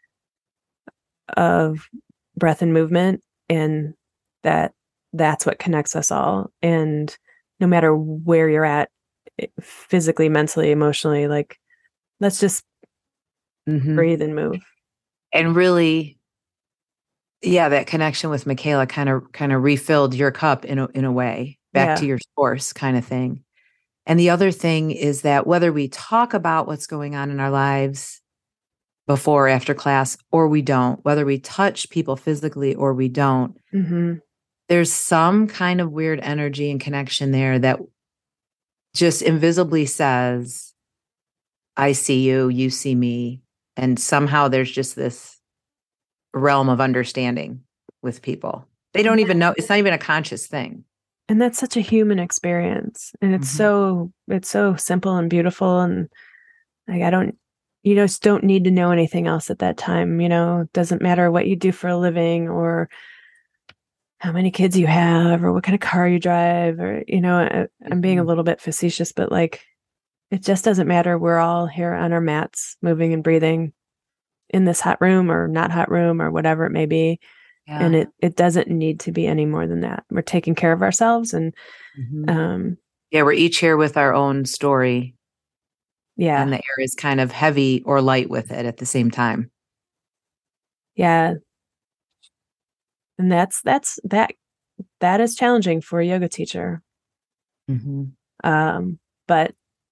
of breath and movement, and that that's what connects us all. And no matter where you're at, physically, mentally, emotionally, like let's just mm-hmm. breathe and move. And really, yeah, that connection with Michaela kind of kind of refilled your cup in a in a way, back yeah. to your source kind of thing. And the other thing is that whether we talk about what's going on in our lives before or after class, or we don't, whether we touch people physically or we don't, mm-hmm. there's some kind of weird energy and connection there that just invisibly says, I see you, you see me. And somehow there's just this realm of understanding with people. They don't even know. It's not even a conscious thing. And that's such a human experience. And it's mm-hmm. so, it's so simple and beautiful. And like, I don't, you just don't need to know anything else at that time. You know, it doesn't matter what you do for a living or how many kids you have or what kind of car you drive, or, you know, I, I'm being a little bit facetious, but like, it just doesn't matter. We're all here on our mats, moving and breathing in this hot room or not hot room or whatever it may be. Yeah. And it, it doesn't need to be any more than that. We're taking care of ourselves. And, mm-hmm. um, yeah, we're each here with our own story. Yeah. And the air is kind of heavy or light with it at the same time. Yeah. And that's, that's, that, that is challenging for a yoga teacher. Mm-hmm. Um, but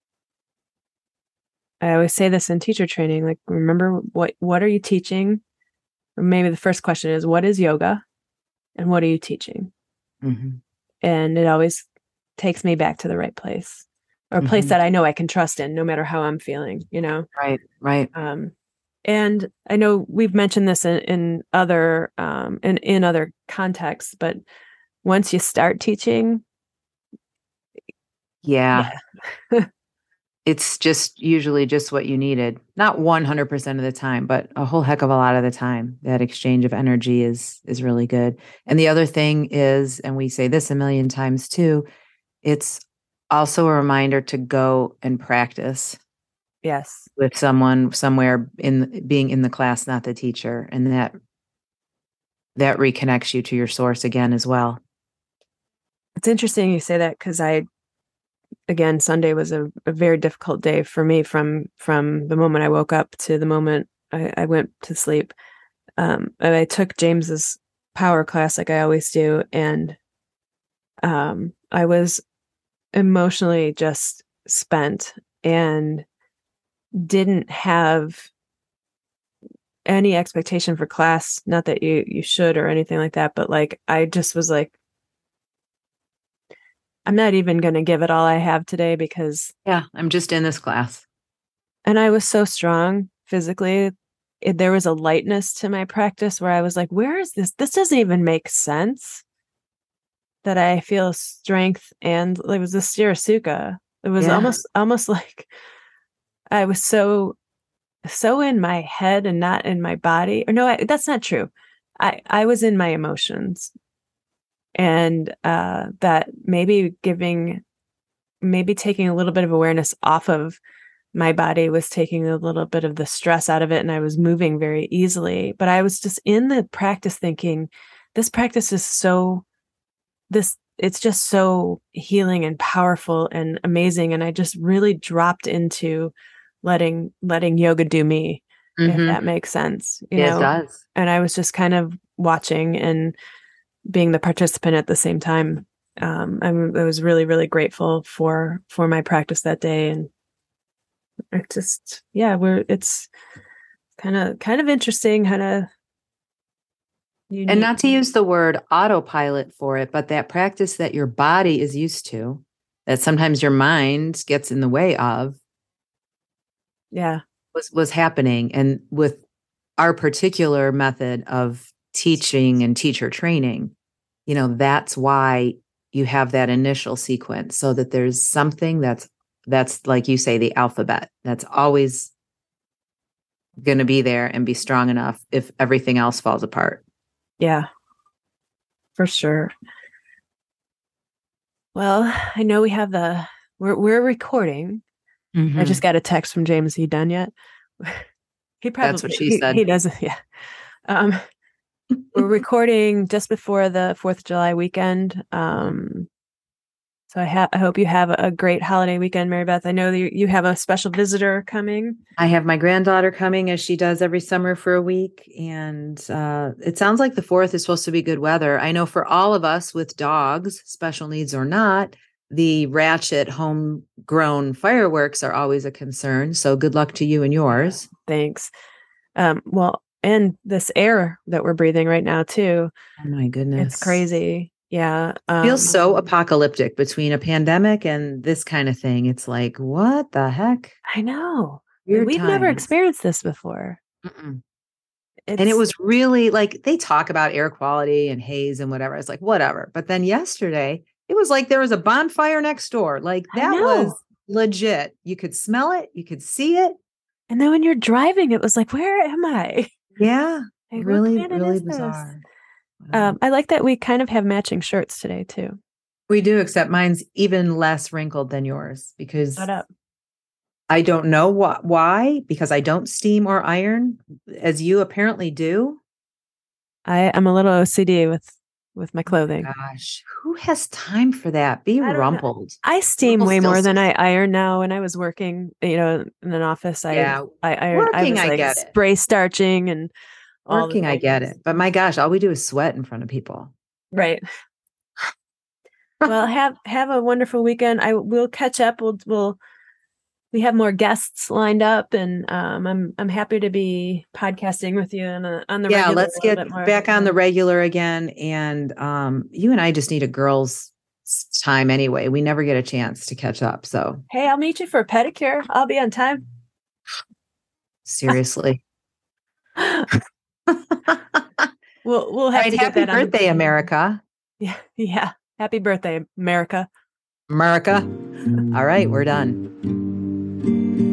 I always say this in teacher training, like, remember what, what are you teaching? Or maybe the first question is, what is yoga and what are you teaching? Mm-hmm. And it always takes me back to the right place, or a place mm-hmm. that I know I can trust in no matter how I'm feeling, you know? Right, right. Um, and I know we've mentioned this in, in other, um, in, in other contexts, but once you start teaching. Yeah. yeah. It's just usually just what you needed. Not one hundred percent of the time, but a whole heck of a lot of the time. That exchange of energy is is really good. And the other thing is, and we say this a million times too, it's also a reminder to go and practice. Yes. With someone somewhere in being in the class, not the teacher. And that that reconnects you to your source again as well. It's interesting you say that, because I Again, Sunday was a, a very difficult day for me from from the moment I woke up to the moment I, I went to sleep. Um, and I took James's power class like I always do. And um, I was emotionally just spent and didn't have any expectation for class. Not that you, you should or anything like that, but like, I just was like, I'm not even going to give it all I have today because. Yeah, I'm just in this class. And I was so strong physically. It, there was a lightness to my practice where I was like, where is this? This doesn't even make sense that I feel strength. And it was the Stirasuka. It was Yeah. almost, almost like I was so, so in my head and not in my body. Or no, I, that's not true. I, I was in my emotions. And uh, that maybe giving, maybe taking a little bit of awareness off of my body was taking a little bit of the stress out of it. And I was moving very easily. But I was just in the practice thinking, this practice is so, this, it's just so healing and powerful and amazing. And I just really dropped into letting, letting yoga do me, mm-hmm. if that makes sense. You yeah, know? It does. And I was just kind of watching and being the participant at the same time. Um, I'm, I was really, really grateful for, for my practice that day. And it just, yeah, we're, it's kind of, kind of interesting, kind of. And not to use the word autopilot for it, but that practice that your body is used to, that sometimes your mind gets in the way of. Yeah. Was, was happening. And with our particular method of teaching and teacher training, you know, that's why you have that initial sequence, so that there's something that's, that's like you say, the alphabet that's always going to be there and be strong enough if everything else falls apart. Yeah, for sure. Well, I know we have the, we're, we're recording. Mm-hmm. I just got a text from James. Is he done yet? He probably, that's what she he, said. He doesn't. Yeah. Um, we're recording just before the fourth of July weekend. Um, so I, ha- I hope you have a great holiday weekend, Mary Beth. I know that you, you have a special visitor coming. I have my granddaughter coming, as she does every summer, for a week. And uh, it sounds like the fourth is supposed to be good weather. I know for all of us with dogs, special needs or not, the ratchet homegrown fireworks are always a concern. So good luck to you and yours. Thanks. Um, well, and this air that we're breathing right now, too. Oh, my goodness. It's crazy. Yeah. Um, it feels so apocalyptic between a pandemic and this kind of thing. It's like, what the heck? I know. Weird We've times. never experienced this before. And it was really like, they talk about air quality and haze and whatever. It's like, whatever. But then yesterday, it was like there was a bonfire next door. Like that was legit. You could smell it. You could see it. And then when you're driving, it was like, where am I? Yeah. Like, really, really bizarre. Wow. Um, I like that we kind of have matching shirts today, too. We do, except mine's even less wrinkled than yours because Shut up. I don't know wh- why, because I don't steam or iron as you apparently do. I am a little O C D with, with my clothing. Oh my gosh, who has time for that? Be rumpled. Know. I steam People way more than I iron now. When I was working, you know, in an office, I yeah. I iron. Working, I was like I get spray it. starching and all working. I get it, but my gosh, all we do is sweat in front of people. Right. Well, have have a wonderful weekend. I will catch up. We'll we'll we have more guests lined up, and um, I'm I'm happy to be podcasting with you on, a, on the yeah. regular Let's get back on the regular again, and um, you and I just need a girls' time anyway. We never get a chance to catch up. So hey, I'll meet you for a pedicure. I'll be on time. Seriously. we'll we'll have right, to happy get that birthday, on America. Yeah, yeah. Happy birthday, America. America. All right, we're done.